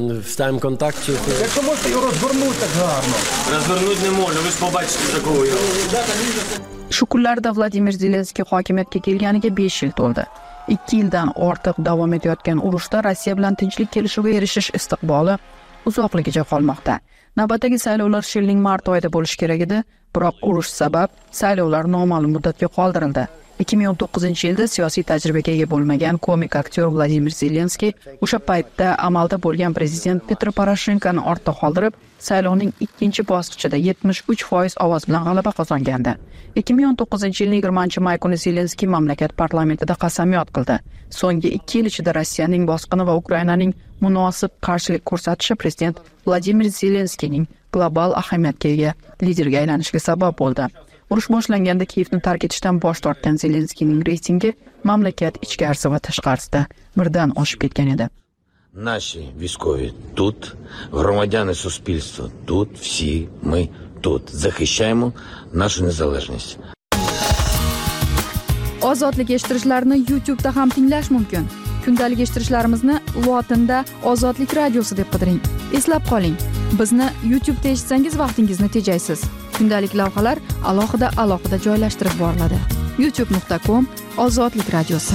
Shu kunlarda Vladimir Zelenskiy hokimiyatga kelganiga 5 yil to'ldi. 2 yildan ortiq davom etayotgan urushda Rossiya bilan tinchlik kelishuviga erishish istiqboli uzoqligicha qolmoqda. Navbatdagi saylovlar yilning mart oyida bo'lishi kerak edi, biroq urush sabab saylovlar noma'lum muddatga qoldirildi. 2019-yilda siyosiy tajribaga ega bo'lmagan komik aktyor Vladimir Zelenskiy o'sha paytda amalda bo'lgan prezident Petro Poroshenkoni ortda qoldirib, saylovning ikkinchi bosqichida 73% ovoz bilan g'alaba qozongandi. 2019-yilning 20-may kuni Zelenskiy mamlakat parlamentida qasamyod qildi. So'nggi 2 yil ichida Rossiyaning bosqini va Ukrainaning munosib qarshilik ko'rsatishi prezident Vladimir Zelenskiyning global ahamiyatga ega liderga aylanishiga sabab bo'ldi. Urush boshlanganda Kiyevni tark etishdan bosh tortgan Zelenskiyning reytingi mamlakat ichkarisi va tashqarisida birdan oshib ketgan edi. Наші військові тут, громадяни суспільства тут, всі ми тут. Захищаємо нашу незалежність. Ozodlik eshittirishlarni YouTube'da ham tinglash mumkin. kundalik eshittirishlarimizni lotinda Ozodlik radiosi deb qidiring. Eslab qoling, bizni YouTube'da eshitsangiz vaqtingizni tejaysiz. Kundalik lavhalar alohida joylashtirib boriladi. youtube.com/Ozodlik radiosi.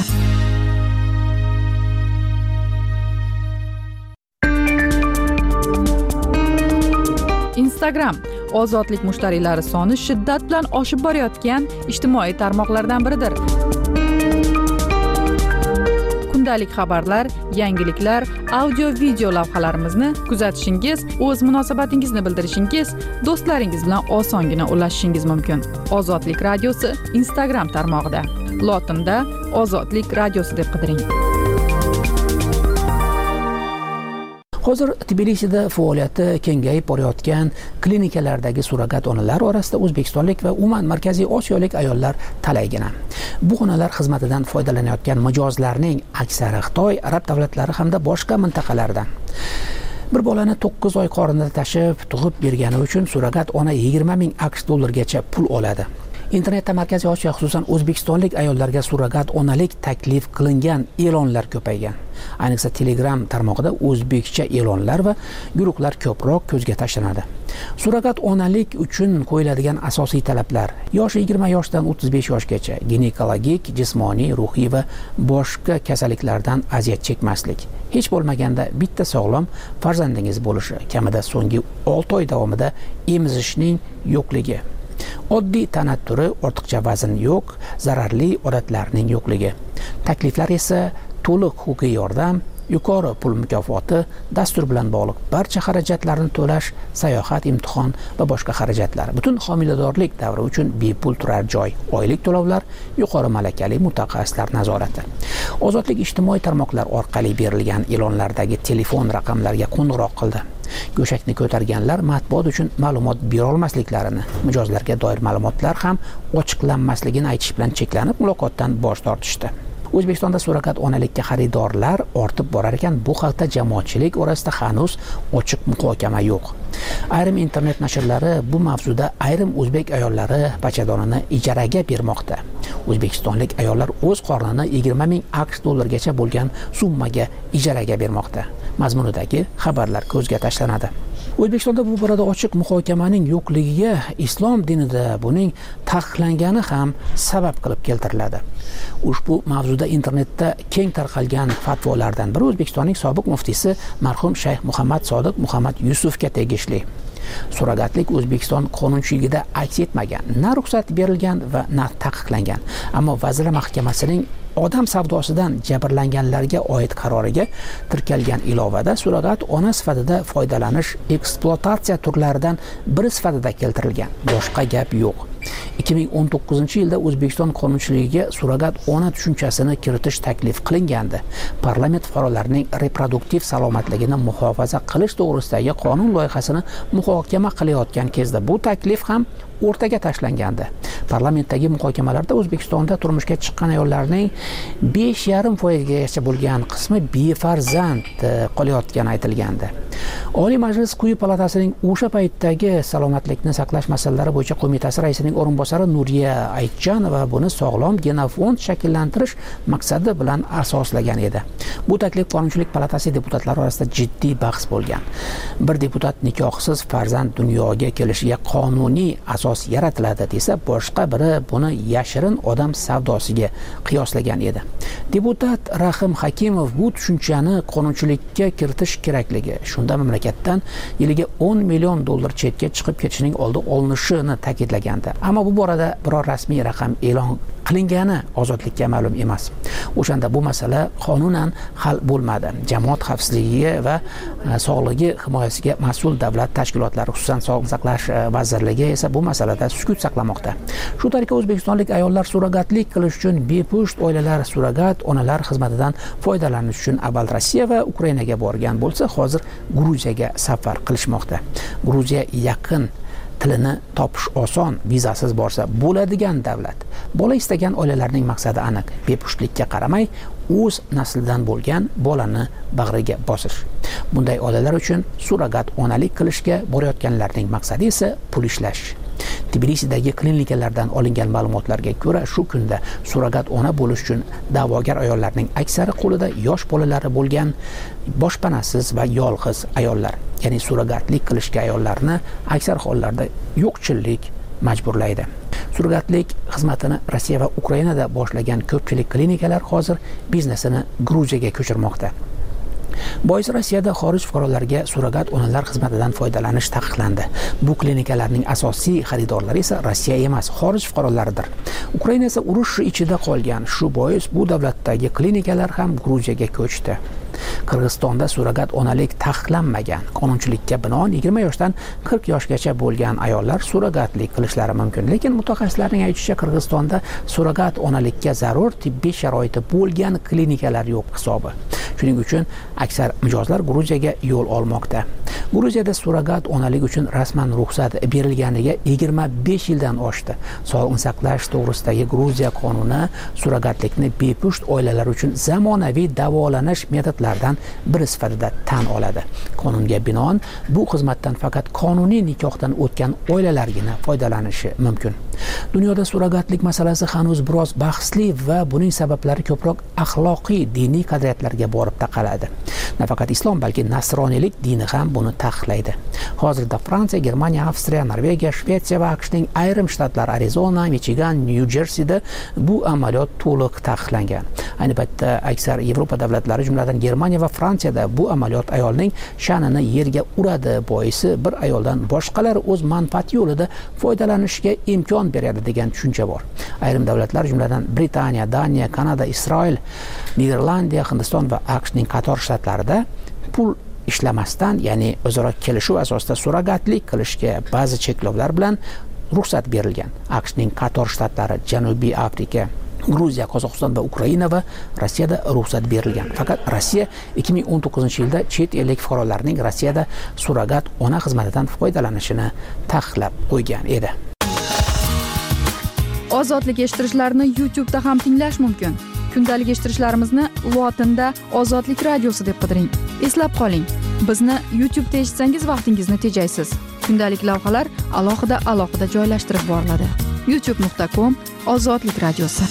Instagram ozodlik mushtariylari soni shiddat bilan oshib borayotgan ijtimoiy tarmoqlardan biridir. Kundalik xabarlar, yangiliklar, audio video lavhalarimizni kuzatishingiz, o'z munosabatingizni bildirishingiz, do'stlaringiz bilan osongina ulashishingiz mumkin. Ozodlik radiosi Instagram tarmog'ida. Lotinda Ozodlik radiosi deb qidiring. Hozir Tbilisida faoliyati kengayib borayotgan klinikalardagi surrogat onalar orasida o'zbekistonlik va umuman Markaziy Osiyolik ayollar talaygina. Bu onalar xizmatidan foydalanayotgan mijozlarning aksari Xitoy, arab davlatlari hamda boshqa mintaqalardan. Bir bolani 9 oy qornida tashib, tug'ib bergani uchun surrogat ona 20 ming AQSh dollargacha pul oladi. Internetda Markaziy Osiyo, xususan o'zbekistonlik ayollarga surrogat onalik taklif qilingan e'lonlar ko'paygan. Ayniqsa Telegram tarmog'ida o'zbekcha e'lonlar va guruhlar ko'proq ko'zga tashlanadi. Surrogat onalik uchun qo'yiladigan asosiy talablar: yoshi 20 yoshdan 35 yoshgacha, ginekologik, jismoniy, ruhiy va boshqa kasalliklardan aziyat chekmaslik, hech bo'lmaganda bitta sog'lom farzandingiz bo'lishi, kamida so'nggi 6 oy davomida emizishning yo'qligi, oddiy tana turi, ortiqcha vazn yo'q, zararli odatlarning yo'qligi. Takliflar esa to'liq huquqiy yordam, yuqori pul mukofoti, dastur bilan bog'liq barcha xarajatlarni to'lash, sayohat, imtihon va boshqa xarajatlar, butun homiladorlik davri uchun bepul turar joy, oylik to'lovlar, yuqori malakali mutaxassislar nazorati. Ozodlik ijtimoiy tarmoqlar orqali berilgan e'lonlardagi telefon raqamlariga qo'ng'iroq qildi. Go'shakni ko'targanlar matbuot uchun ma'lumot bera olmasliklarini, mijozlarga doir ma'lumotlar ham ochiqlanmasligini aytish bilan cheklanib, muloqotdan bosh tortishdi. O'zbekistonda surrogat onalikka xaridorlar ortib borar ekan, bu haqda jamoatchilik orasida hanuz ochiq muhokama yo'q. Ayrim internet nashrlari bu mavzuda ayrim o'zbek ayollari bachadonini ijaraga bermoqda. O'zbekistonlik ayollar o'z qornini 20 ming AQSh dollargacha bo'lgan summaga ijaraga bermoqda. Mazmunidagi xabarlar ko'zga tashlanadi. O'zbekistonda bu borada ochiq muhokamaning yo'qligiga islom dinida buning taqiqlangani ham sabab qilib keltiriladi. Ushbu mavzuda internetda keng tarqalgan fatvolardan biri O'zbekistonning sobiq muftiysi marhum Shayx Muhammad Sodiq Muhammad Yusufga tegishli. Surrogatlik O'zbekiston qonunchiligida aks etmagan, na ruxsat berilgan va na taqiqlangan. Ammo Vazirlar Mahkamasining odam savdosidan jabrlanganlarga oid qaroriga tirkalgan ilovada surrogat ona sifatida foydalanish ekspluatatsiya turlaridan biri sifatida keltirilgan. Boshqa gap yo'q. 2019-yilda O'zbekiston qonunchiligiga surrogat ona tushunchasini kiritish taklif qilingandi. Parlament fuqarolarining reproduktiv salomatligini muhofaza qilish to'g'risidagi qonun loyihasini muhokama qilayotgan kezda bu taklif ham o'rtaga tashlangandi. Parlamentdagi muhokamalarda O'zbekistonda turmushga chiqqan ayollarning 5,5% bo'lgan qismi befarzand qolayotgani aytilgandi. Oliy Majlis quyi palatasining o'sha paytdagi salomatlikni saqlash masalalari bo'yicha qo'mitasi raisining o'rinbosari Nuriya Aytjanova buni sog'lom genofond shakllantirish maqsadi bilan asoslagan edi. Bu taklif Qonunchilik palatasi deputatlari orasida jiddiy bahs bo'lgan. Bir deputat nikohsiz farzand dunyoga kelishiga qonuniy asos yaratiladi desa, boshqa biri buni yashirin odam savdosiga qiyoslagan edi. Deputat Rahim Hakimov bu tushunchani qonunchilikka kiritish kerakligi, shunda mamlakatdan yiliga 10 million dollar chetga chiqib ketishining oldi olinishini ta'kidlagandi. Ammo bu borada biror rasmiy raqam e'lon qilingani ozodlikka ma'lum emas. O'shanda bu masala qonunan hal bo'lmadi. Jamoat xavfsizligi va sog'lig'i himoyasiga mas'ul davlat tashkilotlari, xususan Sog'liqni saqlash vazirligi esa bu masalada sukut saqlamoqda. Shu tariqa o'zbekistonlik ayollar surrogatlik qilish uchun bepusht oilalar surrogat onalar xizmatidan foydalanish uchun avval Rossiya va Ukrainaga borgan bo'lsa, hozir Gruziyaga safar qilishmoqda. Gruziya yaqin, tilini topish oson, vizasiz borsa bo'ladigan davlat. Bola istagan oilalarning maqsadi aniq: bepushtlikka qaramay o'z naslidan bo'lgan bolani bag'riga bosish. Bunday oilalar uchun surrogat onalik qilishga borayotganlarning maqsadi esa pul ishlash. Tbilisidagi klinikalardan olingan ma'lumotlarga ko'ra, shu kunda surrogat ona bo'lish uchun da'vogar ayollarning aksari qo'lida yosh bolalari bo'lgan boshpanasiz va yolg'iz ayollar, ya'ni surrogatlik qilishga ayollarni aksar hollarda yo'qchillik majburlaydi. Surrogatlik xizmatini Rossiya va Ukrainada boshlagan ko'pchilik klinikalar hozir biznesini Gruziyaga ko'chirmoqda. Boisi Rossiyada xorij fuqarolariga surrogat onalar xizmatidan foydalanish taqiqlandi. Bu klinikalarning asosiy xaridorlari esa Rossiya emas, xorij fuqarolaridir. Ukraina esa urush ichida qolgan. Shu bois bu davlatdagi klinikalar ham Gruziyaga ko'chdi. Qirg'izistonda surrogat onalik taqiqlanmagan. Qonunchilikka binoan 20 yoshdan 40 yoshgacha bo'lgan ayollar surrogatlik qilishlari mumkin. Lekin mutaxassislarning aytishicha, Qirg'izistonda surrogat onalikka zarur tibbiy sharoiti bo'lgan klinikalar yo'q hisobi. Shuning uchun aksar mijozlar Gruziyaga yo'l olmoqda. Gruziyada surrogat onalik uchun rasman ruxsat berilganiga 25 yildan oshdi. Sog'liqni saqlash to'g'risidagi Gruziya qonuni surrogatlikni bepusht oilalar uchun zamonaviy davolanish metodlaridan biri sifatida tan oladi. Qonunga binoan bu xizmatdan faqat qonuniy nikohdan o'tgan oilalargina foydalanishi mumkin. Dunyoda surrogatlik masalasi hanuz biroz bahsli va buning sabablari ko'proq axloqiy, diniy qadriyatlarga borib taqaladi. Nafaqat islom, balki nasroniylik dini ham buni taqiqlaydi. Hozirda Fransiya, Germaniya, Avstriya, Norvegiya, Shvetsiya va AQShning ayrim shtatlari Arizona, Michigan, Nyu-Jersida bu amaliyot to'liq taqiqlangan. Ayni paytda aksar Yevropa davlatlari, jumladan Germaniya va Fransiyada bu amaliyot ayolning sha'nini yerga uradi. Boisi bir ayoldan boshqalar o'z manfaati yo'lida foydalanishiga imkon beradi degan tushuncha bor. Ayrim davlatlar, jumladan Britaniya, Daniya, Kanada, Isroil, Niderlandiya, Hindiston va AQShning qator shtatlarida pul ishlamasdan, ya'ni o'zaro kelishuv asosida surrogatlik qilishga ba'zi cheklovlar bilan ruxsat berilgan. AQShning qator shtatlari, Janubiy Afrika, Gruziya, Qozog'iston va Ukraina va Rossiyada ruxsat berilgan. Faqat Rossiya 2019-yilda chet ellik fuqarolarning Rossiyada surrogat ona xizmatidan foydalanishini taqiqlab qo'ygan edi. Ozodlik eshittirishlarni YouTube'da ham tinglash mumkin. Kundalik eshittirishlarimizni lotinda Ozodlik radiosi deb qidiring. Eslab qoling, bizni YouTube'da eshitsangiz vaqtingizni tejaysiz. Kundalik lavhalar alohida joylashtirib boriladi. youtube.com/Ozodlik radiosi.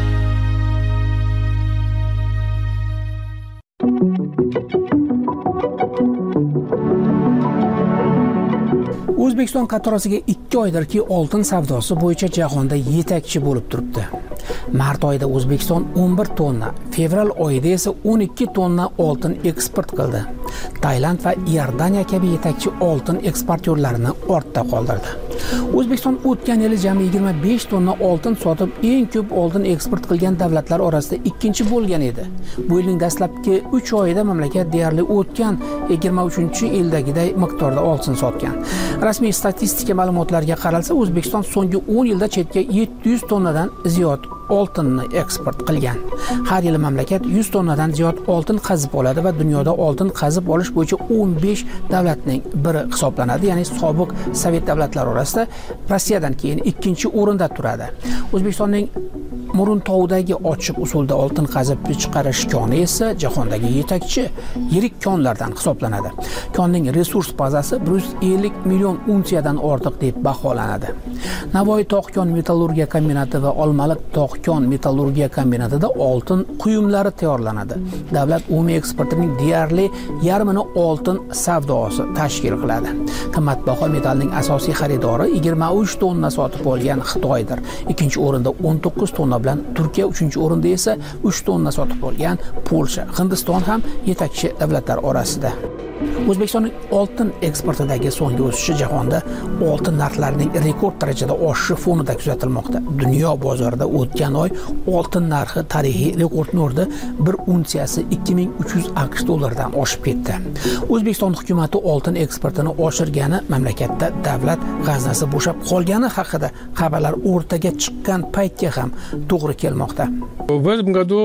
O'zbekiston qatorasiga 2 oydirki oltin savdosi bo'yicha jahonda yetakchi bo'lib turibdi. Mart oyida O'zbekiston 11 tonna, fevral oyida esa 12 tonna oltin eksport qildi. Tailand va Iordaniya kabi yetakchi oltin eksportyorlarini ortda qoldirdi. O'zbekiston o'tgan yili jami 25 tonna oltin sotib, eng ko'p oltin eksport qilgan davlatlar orasida ikkinchi bo'lgan edi. Bu yilning dastlabki 3 oyida mamlakat deyarli o'tgan 23-yildagiday miqdorda oltin sotgan. Rasmiy statistika ma'lumotlariga qaralsa, O'zbekiston so'nggi 10 yilda chetga 700 tonnadan ziyod oltinni eksport qilgan. Har yili mamlakat 100 tonnadan ziyod oltin qazib oladi va dunyoda oltin qazib olish bo'yicha 15 davlatning biri hisoblanadi, ya'ni sobiq Sovet davlatlari orasida Rossiyadan keyin ikkinchi o'rinda turadi. O'zbekistonning Muruntovdagi ochiq usulda oltin qazib chiqarish koni esa jahondagi yetakchi yirik konlardan hisoblanadi. Konning resurs bazasi 150 million unsiyadan ortiq deb baholanadi. Navoiy tog'-kon metallurgiya kombinati va Olmaliq tog'-kon metallurgiya kombinatida oltin quyumlari tayyorlanadi. Davlat umumiy eksportining deyarli yarmini oltin savdosi tashkil qiladi. Qimmatbaho metallning asosiy xaridori 23 tonna sotib olgan Xitoydir. Ikkinchi o'rinda 19 tonna bilan Turkiya, 3-o'rinda esa 3 tonna sotib olgan Polsha. Hindiston ham yetakchi davlatlar orasida. O'zbekistonning oltin eksportidagi so'nggi o'sishi jahonda oltin narxlarining rekord darajada oshishi fonida kuzatilmoqda. Dunyo bozorida o'tgan oy oltin narxi tarixiy rekordni urdi. 1 unsiyasi 2300 AQSh dollardan oshib ketdi. O'zbekiston hukumatı oltin eksportini oshirgani, mamlakatda davlat g'aznasi bo'shab qolgani haqida xabarlar o'rtaga chiqqan paytga ham to'g'ri kelmoqda. В этом году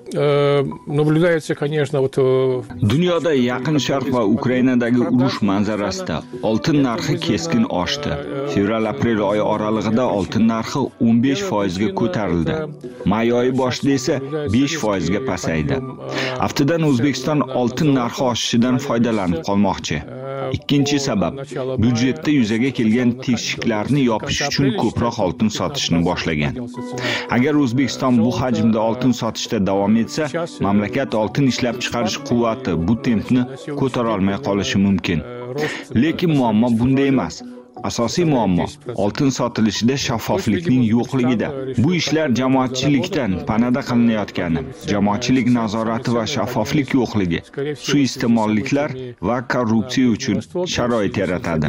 наблюдается, конечно, Dunyoda Yaqin Sharq va Ukrainadagi urush manzarasida oltin narxi keskin oshdi. Fevral-aprel oyi oralig'ida oltin narxi 15% ga ko'tarildi. May oyi boshida esa 5% ga pasaydi. Aftidan O'zbekiston oltin narxi oshishidan foydalanib qolmoqchi. Ikkinchi sabab, byudjetda yuzaga kelgan teshiklarni yopish uchun ko'proq oltin sotishni boshlagan. Agar O'zbekiston bu hajmda oltin sotishda davom etsa, mamlakat oltin ishlab chiqarish quvvati bu tempni ko'tara olmay qolishi mumkin. Lekin muammo bunda emas. Asosiy muammo oltin sotilishida shaffoflikning yo'qligida. Bu ishlar jamoatchilikdan panada qilinayotgani, jamoatchilik nazorati va shaffoflik yo'qligi, suiiste'molliklar va korrupsiya uchun sharoit yaratadi.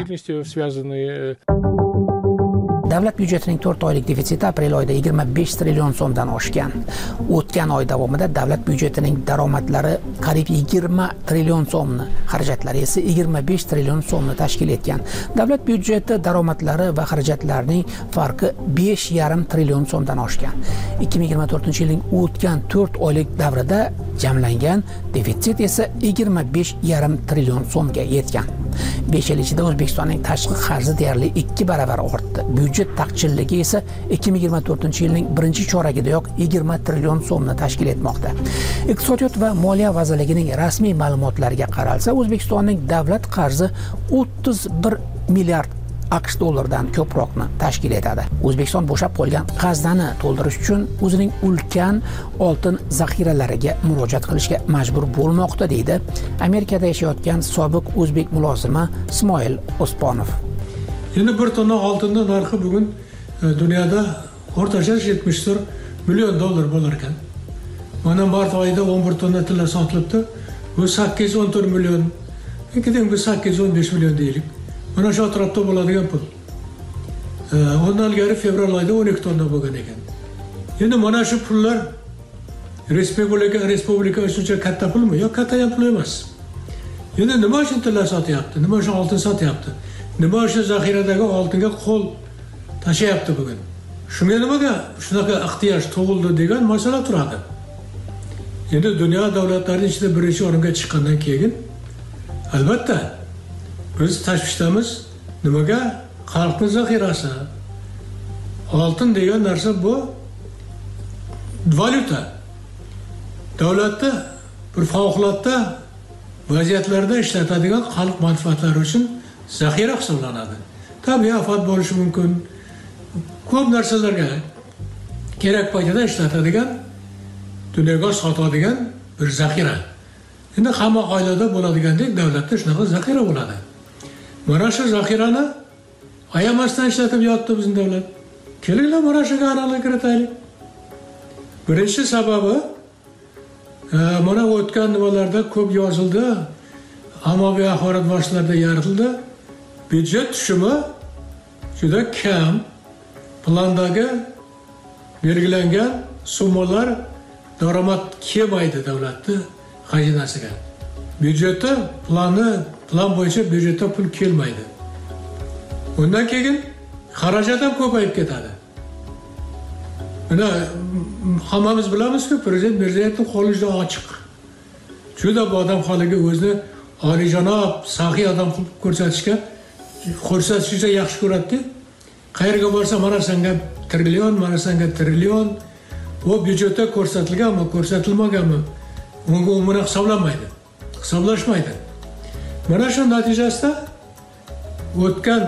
Davlat byudjetining 4 oylik defitsiti aprel oyida 25 trillion so'mdan oshgan. O'tgan oy davomida davlat byudjetining daromadlari qariyb 20 trillion so'mni, xarajatlari esa 25 trillion so'mni tashkil etgan. Davlat byudjeti daromadlari va xarajatlarining farqi 5,5 trillion so'mdan oshgan. 2024-yilning o'tgan 4 oylik davrida jamlangan defitsit esa 25,5 trillion so'mga yetgan. 5 yil ichida O'zbekistonning tashqi qarzi deyarli 2 baravar ortdi. Byudjet taqchilligi esa 2024-yilning birinchi choragidayoq 20 trillion so'mni tashkil etmoqda. Iqtisodiyot va moliya vazirligining rasmiy ma'lumotlariga qaralsa, O'zbekistonning davlat qarzi 31 milliard AQSh dollaridan ko'proqni tashkil etadi. O'zbekiston bo'shab qolgan qaznani to'ldirish uchun o'zining ulkan oltin zaxiralariga murojaat qilishga majbur bo'lmoqda, deydi Amerikada yashayotgan sobiq o'zbek mulozimi Ismoil Osponov. Endi bir tonna oltinning narxi bugun dunyoda o'rtacha 74 million dollar bo'lar ekan. Mana mart oyida 11 tonna tilla sotilibdi. Bu 814 million. Keyin bu 815 million deylik. Mana shu atrofda bo'ladigan pul. Ondan ilgari fevral oyida 12 tonna bo'lgan ekan. Endi mana shu pullar respublika uchun katta pulmi? Yo'q, katta ham pul emas. Endi nima uchun tilla sotyapti? Nima uchun oltin sotyapti? Nima uchun zaxiradagi oltinga qo'l tashayapti bugun? Shunga nimaga shunaqa ehtiyoj tug'ildi degan masala turadi. Endi dunyo davlatlarining ichida birinchi o'ringa chiqqandan keyin albatta biz tashvishdamiz. Nimaga? Xalqning zaxirasi. Oltin degan narsa bu valyuta. Davlatda bir favqulodda vaziyatlarda ishlatadigan xalq manfaatlari uchun zaxira hisoblanadi. Tabiiy ofat bo'lishi mumkin. Ko'p narsalarga kerak paytida ishlatadigan, dunyoga sotadigan bir zaxira. Endi hamma oilada bo'ladigandek davlatda shunaqa zaxira bo'ladi. Mana shu zaxirani ayamasdan ishlatib yotdi bizning davlat. Kelinglar mana shuga aniqlik kiritaylik. Birinchi sababi mana o'tgan nimalarda ko'p yozildi, ommaviy axborot vositalarida yoritildi. Byudjet tushumi juda kam. Plandagi belgilangan summalar daromad kelmaydi davlatning xazinasiga. Byudjetda plan bo'yicha byudjetda pul kelmaydi. Undan keyin xarajat ham ko'payib ketadi. Mana hammamiz bilamiz-ku, prezident Mirziyoyevning qo'li juda ochiq. Juda bu odam holiga o'zini oliyjanob, saxiy odam ko'rsatishga yaxshi ko'radi. Qayerga borsa mana senga trillion, mana senga trillion, bu byudjetda ko'rsatilganmi, ko'rsatilmaganmi, unga umuman hisoblanmaydi. Hisoblashmaydi. Mana shu natijasida o'tgan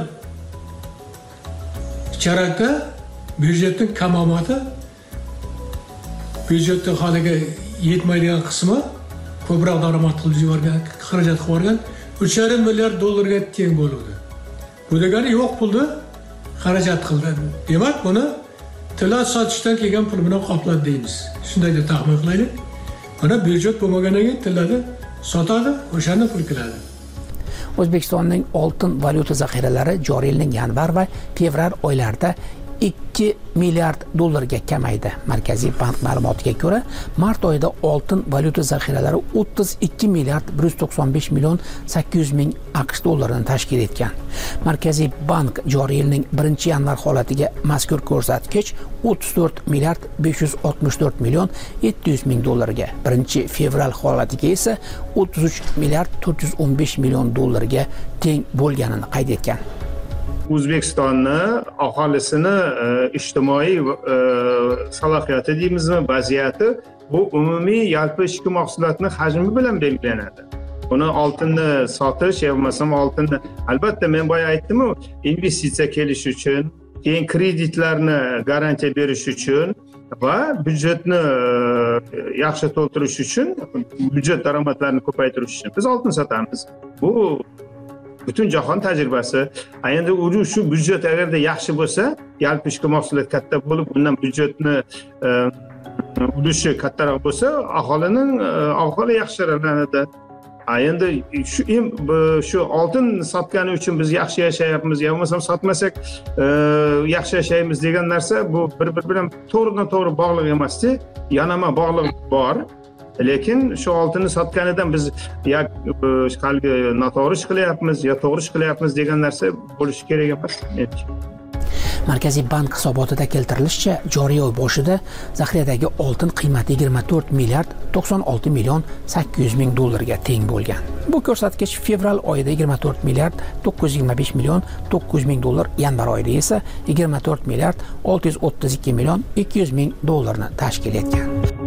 chorakda byudjetning kamomati, byudjetning holiga yetmaydigan qismi ko'proq daromad qilib yuborgan, xarajat qilib yuborgan 3,5 milliard dollarga teng bo'ldi. Bu degani yo'q pulni xarajat qildi. Demak, buni tilla sotishdan kelgan pul bilan qopladi deymiz. Shunday deb taxmin qilaylik. Mana byudjet bo'lmagandan keyin tillada sotadi, o'shani pul keladi. O'zbekistonning oltin valyuta zaxiralari joriy yilning yanvar va fevral oylarida 2 milliard dollarga kamaydi. Markaziy bank ma'lumotiga ko'ra, mart oyida oltin valyuta zaxiralari 32 milliard 195 million 800 ming AQSh dollarini tashkil etgan. Markaziy bank joriy yilning 1-yanvar holatiga mazkur ko'rsatkich 34 milliard 564 million 700 ming dollarga, 1-fevral holatiga esa 33 milliard 415 million dollarga teng bo'lganini qayd etgan. O'zbekistonni aholisini ijtimoiy salohiyati deymizmi, vaziyati bu umumiy yalpi ichki mahsulotning hajmi bilan belgilanadi. uni oltinni sotish yo bo'lmasam oltinni albatta men boya aytdim-ku, investitsiya kelish uchun, keyin kreditlarni garantiya berish uchun va byudjetni yaxshi to'ldirish uchun, byudjet daromadlarini ko'paytirish uchun biz oltin sotamiz. Bu butun jahon tajribasi. Endi shu byudjet agarda yaxshi bo'lsa, yalpi ichki mahsulot katta bo'lib, undan byudjetni ulushi kattaroq bo'lsa, aholining ahvoli yaxshilanadi. Endi shu oltin sotgani uchun biz yaxshi yashayapmiz, yo bo'lmasam sotmasak yaxshi yashaymiz degan narsa bu bir-biri bilan to'g'ridan-to'g'ri bog'liq emasdi. Yana ham bog'liq bor. Lekin shu oltinni sotganidan biz ya qalbi noto'g'ri ish qilyapmiz, yo to'g'ri ish qilyapmiz degan narsa bo'lishi kerak emas. Markaziy bank hisobotida keltirilishicha, joriy oy boshida zaxiradagi oltin qiymati 24 milliard 96 million 800 ming dollarga teng bo'lgan. Bu ko'rsatkich fevral oyida 24 milliard 925 million 900 ming dollar, yanvar oyida esa 24 milliard 632 million 200 ming dollarni tashkil etgan.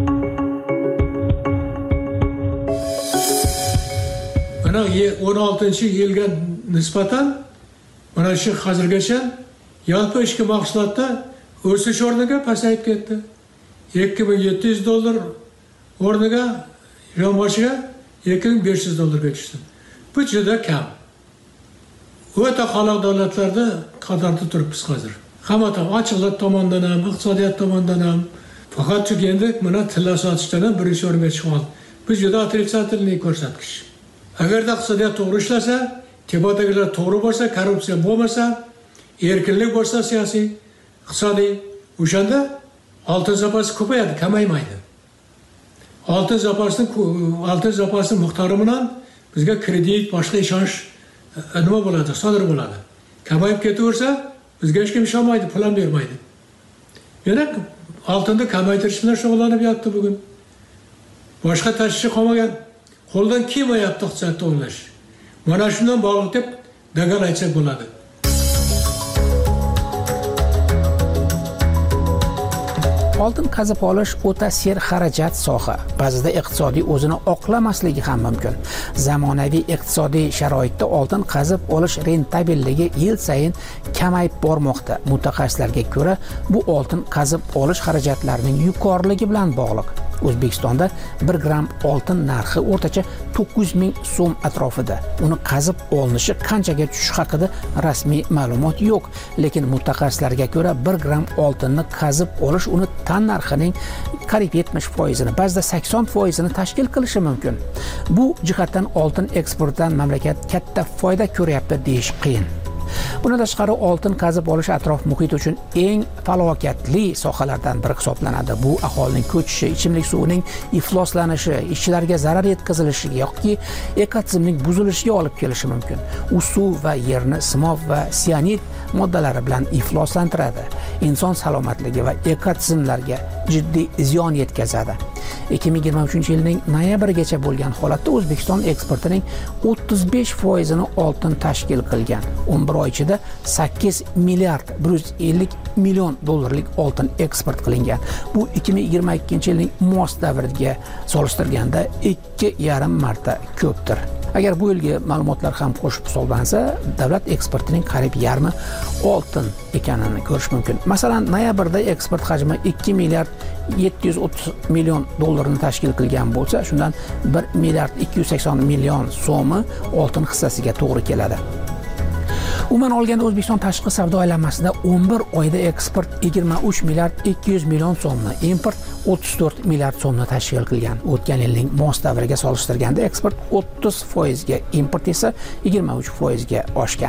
Mana 16-yilga nisbatan mana shu hozirgacha yalpi ichki mahsulotda o'sish o'rniga pasayib ketdi. 2700 dollar o'rniga yomg'irchiga 2500 dollarga tushdi. Bu juda kam. O'ta qoloq davlatlarda qatorda turibmiz hozir. Hamma ochiqlik tomonidan ham, iqtisodiyot tomonidan ham, faqat endi mana tilla sotishdan ham birinchi o'ringa chiqdi. Bu juda отрицательный ko'rsatkich. Agarda iqtisodiyot to'g'ri ishlasa, tepadagilar to'g'ri bo'lsa, korrupsiya bo'lmasa, erkinlik bo'lsa siyosiy, iqtisodiy, o'shanda oltin zaposi ko'payadi, kamaymaydi. Oltin zaposi miqdori bilan bizga kredit, boshqa ishonch nima bo'ladi, sodir bo'ladi. Kamayib ketaversa, bizga hech kim ishonmaydi, pul ham bermaydi. Yana oltinni kamaytirish bilan shug'ullanib yotdi bugun. Boshqa tashvishi qolmagan. Qo'ldan kelmayapti iqtisodni o'nglash. Mana shundan bog'liq deb dagal aytsak bo'ladi. Oltin qazib olish o'ta serxarajat soha. Ba'zida iqtisodiy o'zini oqlamasligi ham mumkin. Zamonaviy iqtisodiy sharoitda oltin qazib olish rentabelligi yil sayin kamayib bormoqda. Mutaxassislarga ko'ra, bu oltin qazib olish xarajatlarining yuqoriligi bilan bog'liq. O'zbekistonda 1 gram oltin narxi o'rtacha 900 ming so'm atrofida. Uni qazib olinishi qanchaga tushishi haqida rasmiy ma'lumot yo'q, lekin mutaxassislarga ko'ra 1 gram oltinni qazib olish uni tan narxining qariyb 70%, ba'zida 80% tashkil qilishi mumkin. Bu jihatdan oltin eksportidan mamlakat katta foyda ko'ryapti deyish qiyin. Bundan tashqari oltin qazib olish atrof muhit uchun eng falokatli sohalardan biri hisoblanadi. Bu aholining ko'chishi, ichimlik suvining ifloslanishi, ishchilarga zarar yetkazilishi yoki ekotizimning buzilishiga olib kelishi mumkin. U suv va yerni simov va sianid moddalari bilan ifloslantiradi. Inson salomatligi va ekotizimlarga jiddiy ziyon yetkazadi. 2023-yilning noyabrigacha bo'lgan holatda O'zbekiston eksportining 35%ni oltin tashkil qilgan. 11 oy ichida 8 milliard 150 million dollarlik oltin eksport qilingan. Bu 2022-yilning mos davriga solishtirganda 2,5 marta ko'pdir. Agar bu yilgi ma'lumotlar ham qo'shib hisoblansa, davlat eksportining qariyb yarmi oltin ekanini ko'rish mumkin. Masalan, noyabrda eksport hajmi 2 milliard 730 million dollarni tashkil qilgan bo'lsa, shundan 1 milliard 280 million so'mi oltin hissasiga to'g'ri keladi. Umuman olganda O'zbekiston tashqi savdo aylanmasida 11 oyda eksport 23 milliard 200 million so'mni, import 34 milliard so'mni tashkil qilgan. O'tgan yilning mos davriga solishtirganda eksport 30%, ga, import esa 23% ga oshgan.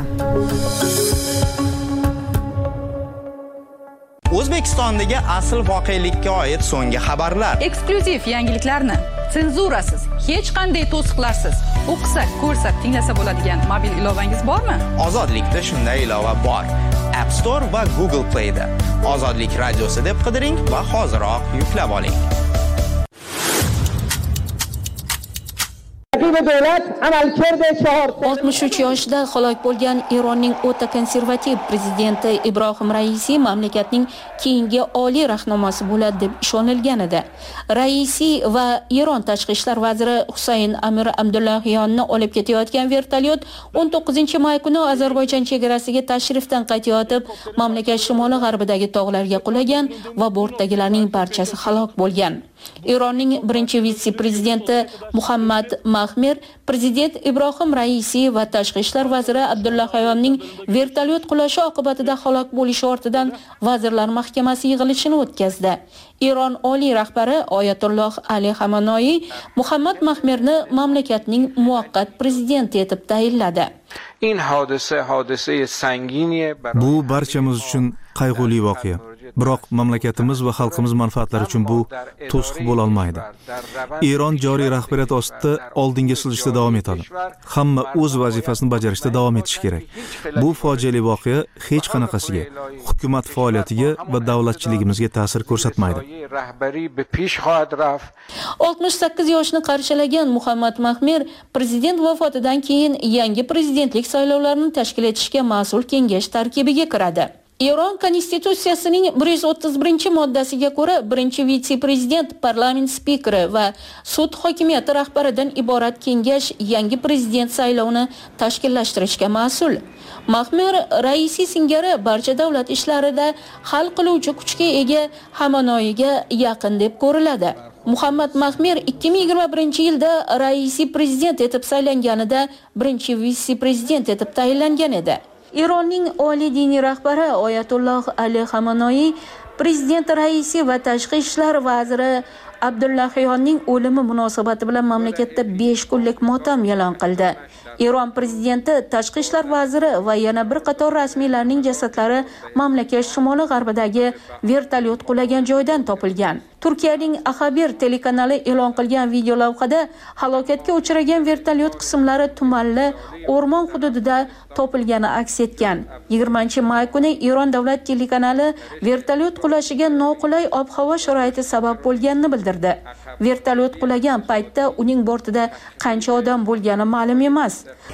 O'zbekistondagi asl voqelikka oid so'nggi xabarlar. Eksklyuziv yangiliklarni senzurasiz, hech qanday to'siqlarsiz o'qisa, ko'rsa, tinglasa bo'ladigan mobil ilovangiz bormi? Ozodlikda shunday ilova bor. App Store va Google Play da. Ozodlik radiosi deb qidiring va hoziroq yuklab oling. 63 yoshida halok bo'lgan Eronning o'ta konservativ prezidenti Ibrohim Raisi mamlakatning keyingi oliy rahnamosi bo'ladi deb ishonilgan edi. Raisi va Eron tashqi ishlar vaziri Husayn Amir Abdullahyonni olib ketayotgan vertolyot 19-may kuni Ozarbayjon chegarasiga tashrifdan qaytayotib, mamlakat shimoli-g'arbidagi tog'larga qulagan va bortdagilarning barchasi halok bo'lgan. Eronning birinchi vitse-prezidenti Muhammad Mahmir, prezident Ibrohim Raisi va tashqi ishlar vaziri Abdullahyonning vertolyot qulashi oqibatida halok bo'lishi ortidan vazirlar mahkamasi yig'ilishini o'tkazdi. Eron oliy rahbari Oyatulloh Ali Xamenei Muhammad Mahmirni mamlakatning muvaqqat prezidenti etib tayinladi. Bu barchamiz uchun qayg'uli voqea. Biroq mamlakatimiz va xalqimiz manfaatlari uchun bu to'siq bo'la olmaydi. Eron joriy rahbariyat ostida oldinga siljishda davom etadi. Hamma o'z vazifasini bajarishda davom etishi kerak. Bu fojiali voqea hech qanaqasiga, hukumat faoliyatiga va davlatchiligimizga ta'sir ko'rsatmaydi. 68 yoshni qarshilagan Muhammad Mahmir prezident vafotidan keyin yangi prezidentlik saylovlarini tashkil etishga mas'ul kengash tarkibiga kiradi. Eron konstitutsiyasining 131-moddasiga ko'ra, birinchi vitse-prezident, parlament spikeri va sud hokimiyati rahbaridan iborat kengash yangi prezident saylovini tashkillashtirishga mas'ul. Mahmir Raisi singari barcha davlat ishlarida hal qiluvchi kuchga ega Xameneiga yaqin deb ko'riladi. Muhammad Mahmir 2021-yilda Raisi prezident etib saylanganida birinchi vitse-prezident etib tayinlangan edi. Eronning oliy diniy rahbari Oyatulloh Ali Xamenei prezident Raisi va tashqi ishlar vaziri Abdullahyonning o'limi munosabati bilan mamlakatda 5 kunlik motam e'lon qildi. Eron prezidenti, tashqi ishlar vaziri va yana bir qator rasmiylarning jasadlari mamlakat shimoli-g'arbidagi vertolyot qulagan joydan topilgan. Turkiyaning Axabir telekanali e'lon qilgan video lavhada halokatga uchragan vertolyot qismlari tumanli o'rmon hududida topilgani aks etgan. 20-may kuni Eron davlat telekanali vertolyot qulashiga noqulay ob-havo sharoiti sabab bo'lganini bildirdi. Vertolyot qulagan paytda uning bortida qancha odam bo'lgani ma'lum emas.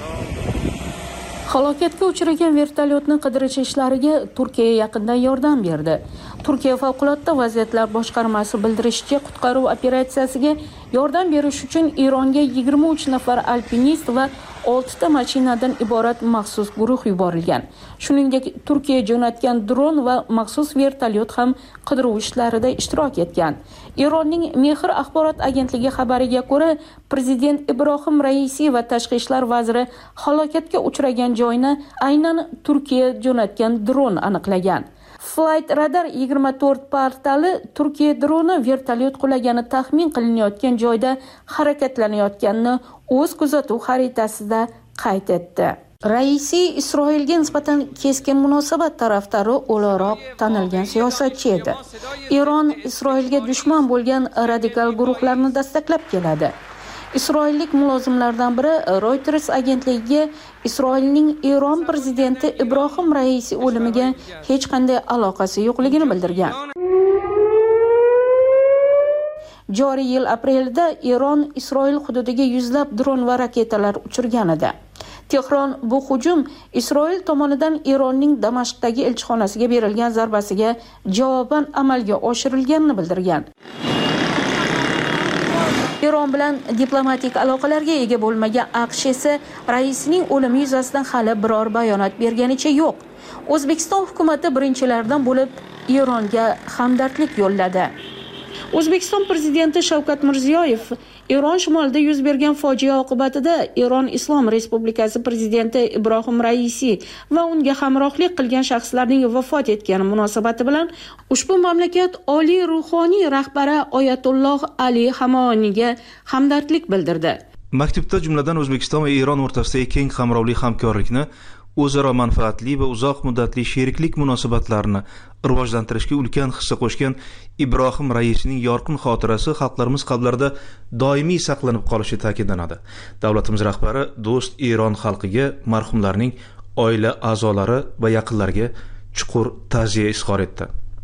Halokatga uchragan vertolyotni qidirish ishlariga Turkiya yaqindan yordam berdi. Turkiya favqulodda vaziyatlar boshqarmasi bildirishicha, qutqaruv operatsiyasiga yordam berish uchun Eronga 23 nafar alpinist va 6 ta mashinadan iborat maxsus guruh yuborilgan. Shuningdek, Turkiya jo'natgan dron va maxsus vertolyot ham qidiruv ishlarida ishtirok etgan. Eronning Mehr axborot agentligi xabariga ko'ra, prezident Ibrohim Raisi va tashqi ishlar vaziri halokatga uchragan joyni aynan Turkiya jo'natgan dron aniqlagan. Flight Radar 24 portali Turkiya droni vertolyot qulagani taxmin qilinayotgan joyda harakatlanayotganini o'z kuzatuv xaritasida qayd etdi. Raisi Isroilga nisbatan keskin munosabat tarafdori o'laroq tanilgan siyosatchi edi. Eron Isroilga dushman bo'lgan radikal guruhlarni dastaklab keladi. Isroillik mulozimlardan biri Reuters agentligiga Isroilning Eron prezidenti Ibrohim Raisi o'limiga hech qanday aloqasi yo'qligini bildirgan. Joriy yil aprelida Eron Isroil hududiga yuzlab dron va raketalar uchirgan edi. Tehron bu hujum Isroil tomonidan Eronning Damashqdagi elchixonasiga berilgan zarbasiga javoban amalga oshirilganini bildirgan. Eron bilan diplomatik aloqalarga ega bo'lmagan AQSh esa raisining o'limi yuzasidan hali biror bayonot berganicha yo'q. O'zbekiston hukumatı birinchilardan bo'lib Eronga hamdardlik yo'lladi. O'zbekiston prezidenti Shavkat Mirziyoyev Eron shimolida yuz bergan fojia oqibatida Eron Islom Respublikasi prezidenti Ibrohim Raisi va unga hamrohlik qilgan shaxslarning vafot etgani munosabati bilan ushbu mamlakat oliy ruhoniy rahbari Oyatulloh Ali Xameneiga hamdardlik bildirdi. Maktubda jumladan O'zbekiston va Eron o'rtasidagi keng qamrovli hamkorlikni, o'zaro manfaatli va uzoq muddatli sheriklik munosabatlarini rivojlantirishga ulkan hissa qo'shgan Ibrohim Raisining yorqin xotirasi xalqlarimiz qalblarida doimiy saqlanib qolishi ta'kidlanadi. Davlatimiz rahbari do'st Eron xalqiga, marhumlarning oila a'zolari va yaqinlariga chuqur ta'ziya izhor etdi.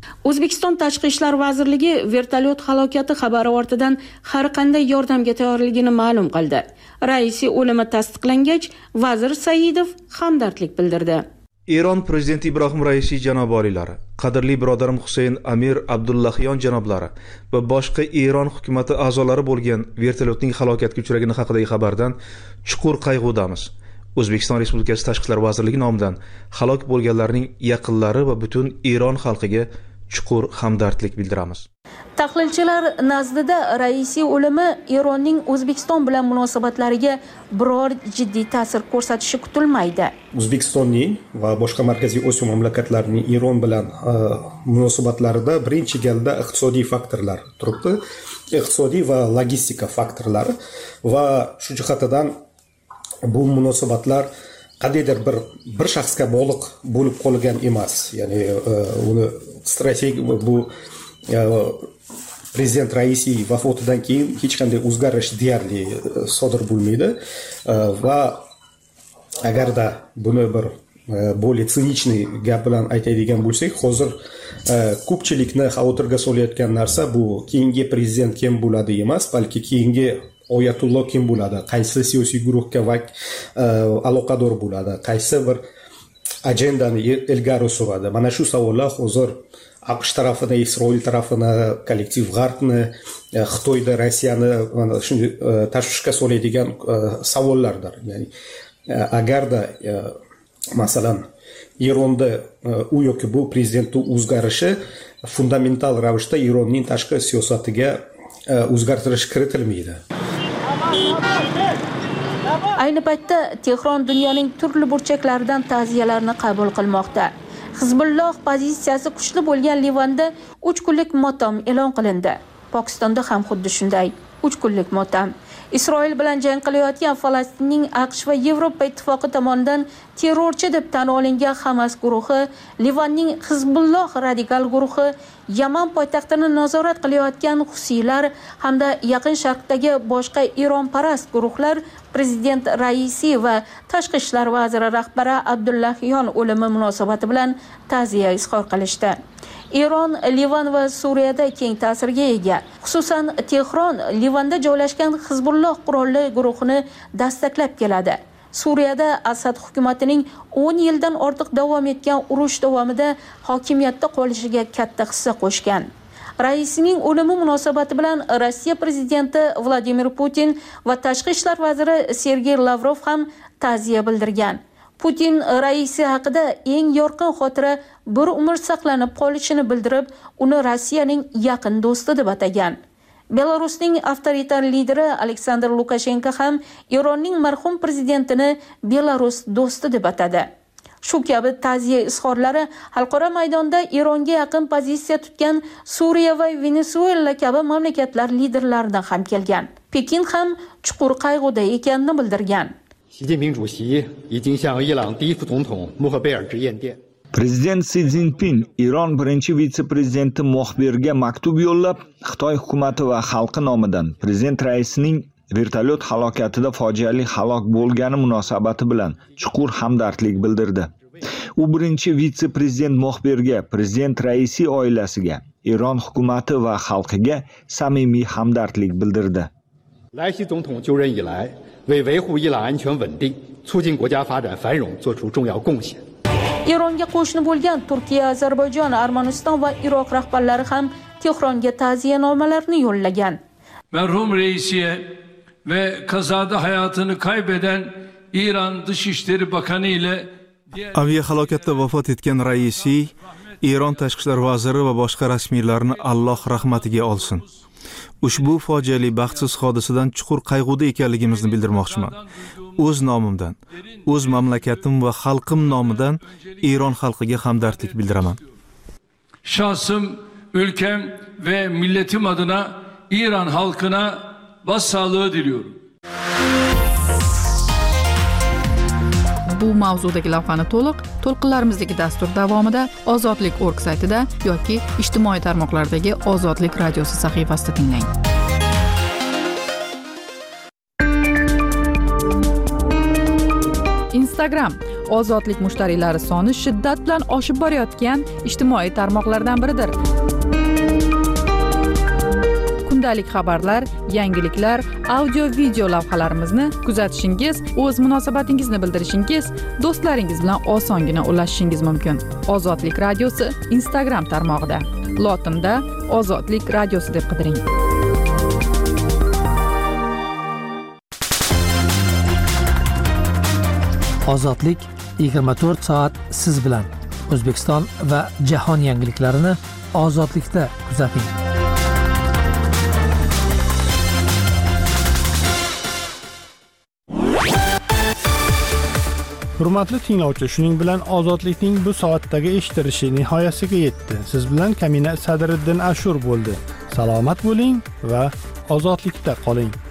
O'zbekiston Tashqi ishlar vazirligi vertolyot halokati xabari ortidan har qanday yordamga tayyorligini ma'lum qildi. Raisi o'limi tasdiqlangach, vazir Saidov hamdardlik bildirdi. Eron prezidenti Ibrohim Raisi janob oliylari, qadrli birodarim Husayn Amir Abdullahyon janoblari va boshqa Eron hukuumati a'zolari bo'lgan vertolyotning halokatga uchragani haqidagi xabardan chuqur qayg'udamiz. O'zbekiston Respublikasi Tashqi ishlar vazirligi nomidan halok bo'lganlarning yaqinlari va butun Eron xalqiga chuqur hamdardlik bildiramiz. Tahlilchilar nazdida Raisi o'limi Eronning O'zbekiston bilan munosabatlariga biror jiddiy ta'sir ko'rsatishi kutilmaydi. O'zbekistonning va boshqa Markaziy Osiyo mamlakatlarining Eron bilan munosabatlarida birinchi galda iqtisodiy faktorlar turibdi. Iqtisodiy va logistika faktorlari va shu jihatdan bu munosabatlar qandaydir bir shaxsga bog'liq bo'lib qolgan emas. Ya'ni uni strategik bu prezident Raisi vafotidan keyin hech qanday o'zgarish deyarli sodir bo'lmaydi va agarda buni bir более sinichniy gap bilan aytadigan bo'lsak, hozir ko'pchilikni xavotirga solayotgan narsa bu keyingi prezident kim bo'ladi emas, balki keyingi Oyatulloh kim bo'ladi, qaysi siyosiy guruhga aloqador bo'ladi, qaysi bir agendani ilgari suradi. Mana shu savollar hozir AQSh tarafini, Isroil tarafini, kollektiv G'arbni, Xitoyda Rossiyani mana shu tashvishga soladigan savollardir. Ya'ni agarda masalan Eronda u yoki bu prezidentning o'zgarishi fundamental ravishda Eronning tashqi siyosatiga o'zgartirish kiritilmaydi. Ayni paytda Tehron dunyoning turli burchaklaridan ta'ziyalarni qabul qilmoqda. Hizbulloh pozitsiyasi kuchli bo'lgan Livanda 3 kunlik motam e'lon qilindi. Pokistonda ham xuddi shunday 3 kunlik motam. Isroil bilan jang qilayotgan Falastinning AQSh va Yevropa ittifoqi tomonidan terrorchi deb tan olingan Hamas guruhi, Livanning Hizbulloh radikal guruhi, Yaman poytaxtini nazorat qilayotgan Husiylar hamda Yaqin Sharqdagi boshqa Eronparast guruhlar prezident Raisi va tashqi ishlar vaziri rahbari Abdullahyon o'limi munosabati bilan ta'ziya izhor qilishdi. Eron, Livan va Suriyada keng ta'sirga ega. Xususan, Tehron Livanda joylashgan Hizbulloh qurolli guruhini dastaklab keladi. Suriyada Asad hukumatining 10 yildan ortiq davom etgan urush davomida hokimiyatda qolishiga katta hissa qo'shgan. Raisining o'limi munosabati bilan Rossiya prezidenti Vladimir Putin va tashqi ishlar vaziri Sergey Lavrov ham ta'ziya bildirgan. Putin Raisi haqida eng yorqin xotira bir umr saqlanib qolishini bildirib, uni Rossiyaning yaqin do'sti deb atagan. Belarusning avtoritar lideri Aleksandr Lukashenko ham Eronning marhum prezidentini Belarus do'sti deb atadi. Shu kabi ta'ziya izhorlari xalqaro maydonda Eronga yaqin pozitsiya tutgan Suriya va Venesuela kabi mamlakatlar liderlaridan ham kelgan. Pekin ham chuqur qayg'uda ekanini bildirgan. 习近平主席已经向伊朗第一副总统穆赫贝尔致唁电。 Prezident Si Szinpin Eron birinchi vitse-prezidenti Muxbirga maktub yo'llab, Xitoy hukuumati va xalqi nomidan prezident raisining vertolyot halokatida fojiali halok bo'lgani munosabati bilan chuqur hamdardlik bildirdi. U birinchi vitse-prezident Muxbirga, prezident raisi oilasiga, Eron hukuumati va xalqiga samimiy hamdardlik bildirdi. 莱西总统就任以来，为维护伊朗安全稳定、促进国家发展繁荣做出重要贡献。 Eronga qo'shni bo'lgan Turkiya, Ozarbayjon, Armaniston va Iroq rahbarlari ham Tehronga ta'ziyanomalarni yo'llagan. Merhum reisiye ve kazada hayatını kaybeden İran Dışişleri Bakanı ile aviahalokatda vafot etgan Raisi, Eron tashqi ishlar vaziri va boshqa rasmiylarni Alloh rahmatiga olsin. Ushbu fojiali baxtsiz hodisadan chuqur qayg'uda ekanligimizni bildirmoqchiman. O'z nomimdan, o'z mamlakatim va xalqim nomidan Eron xalqiga hamdardlik bildiraman. Şahsım, ülkem ve milletim adına İran halkına başsağlığı diliyorum. Bu mavzudagi lavhani to'lqinlarimizdagi dastur davomida ozodlik.org saytida yoki ijtimoiy tarmoqlardagi Ozodlik radiosi sahifasida tinglang. Instagram ozodlik mushtariylari soni shiddat bilan oshib borayotgan ijtimoiy tarmoqlardan biridir. Kundalik xabarlar, yangiliklar, audio-video lavhalarimizni kuzatishingiz, o'z munosabatingizni bildirishingiz, do'stlaringiz bilan osongina ulashishingiz mumkin. Ozodlik radiosi Instagram tarmog'ida. Lotinda Ozodlik radiosi deb qidiring. Ozodlik 24 soat siz bilan. O'zbekiston va jahon yangiliklarini ozodlikda kuzating. Hurmatli tinglovchi, shuning bilan ozodlikning bu soatdagi eshitilishi nihoyasiga yetdi. Siz bilan Kamina Sadriddin Ashur bo'ldi. Salomat bo'ling va ozodlikda qoling.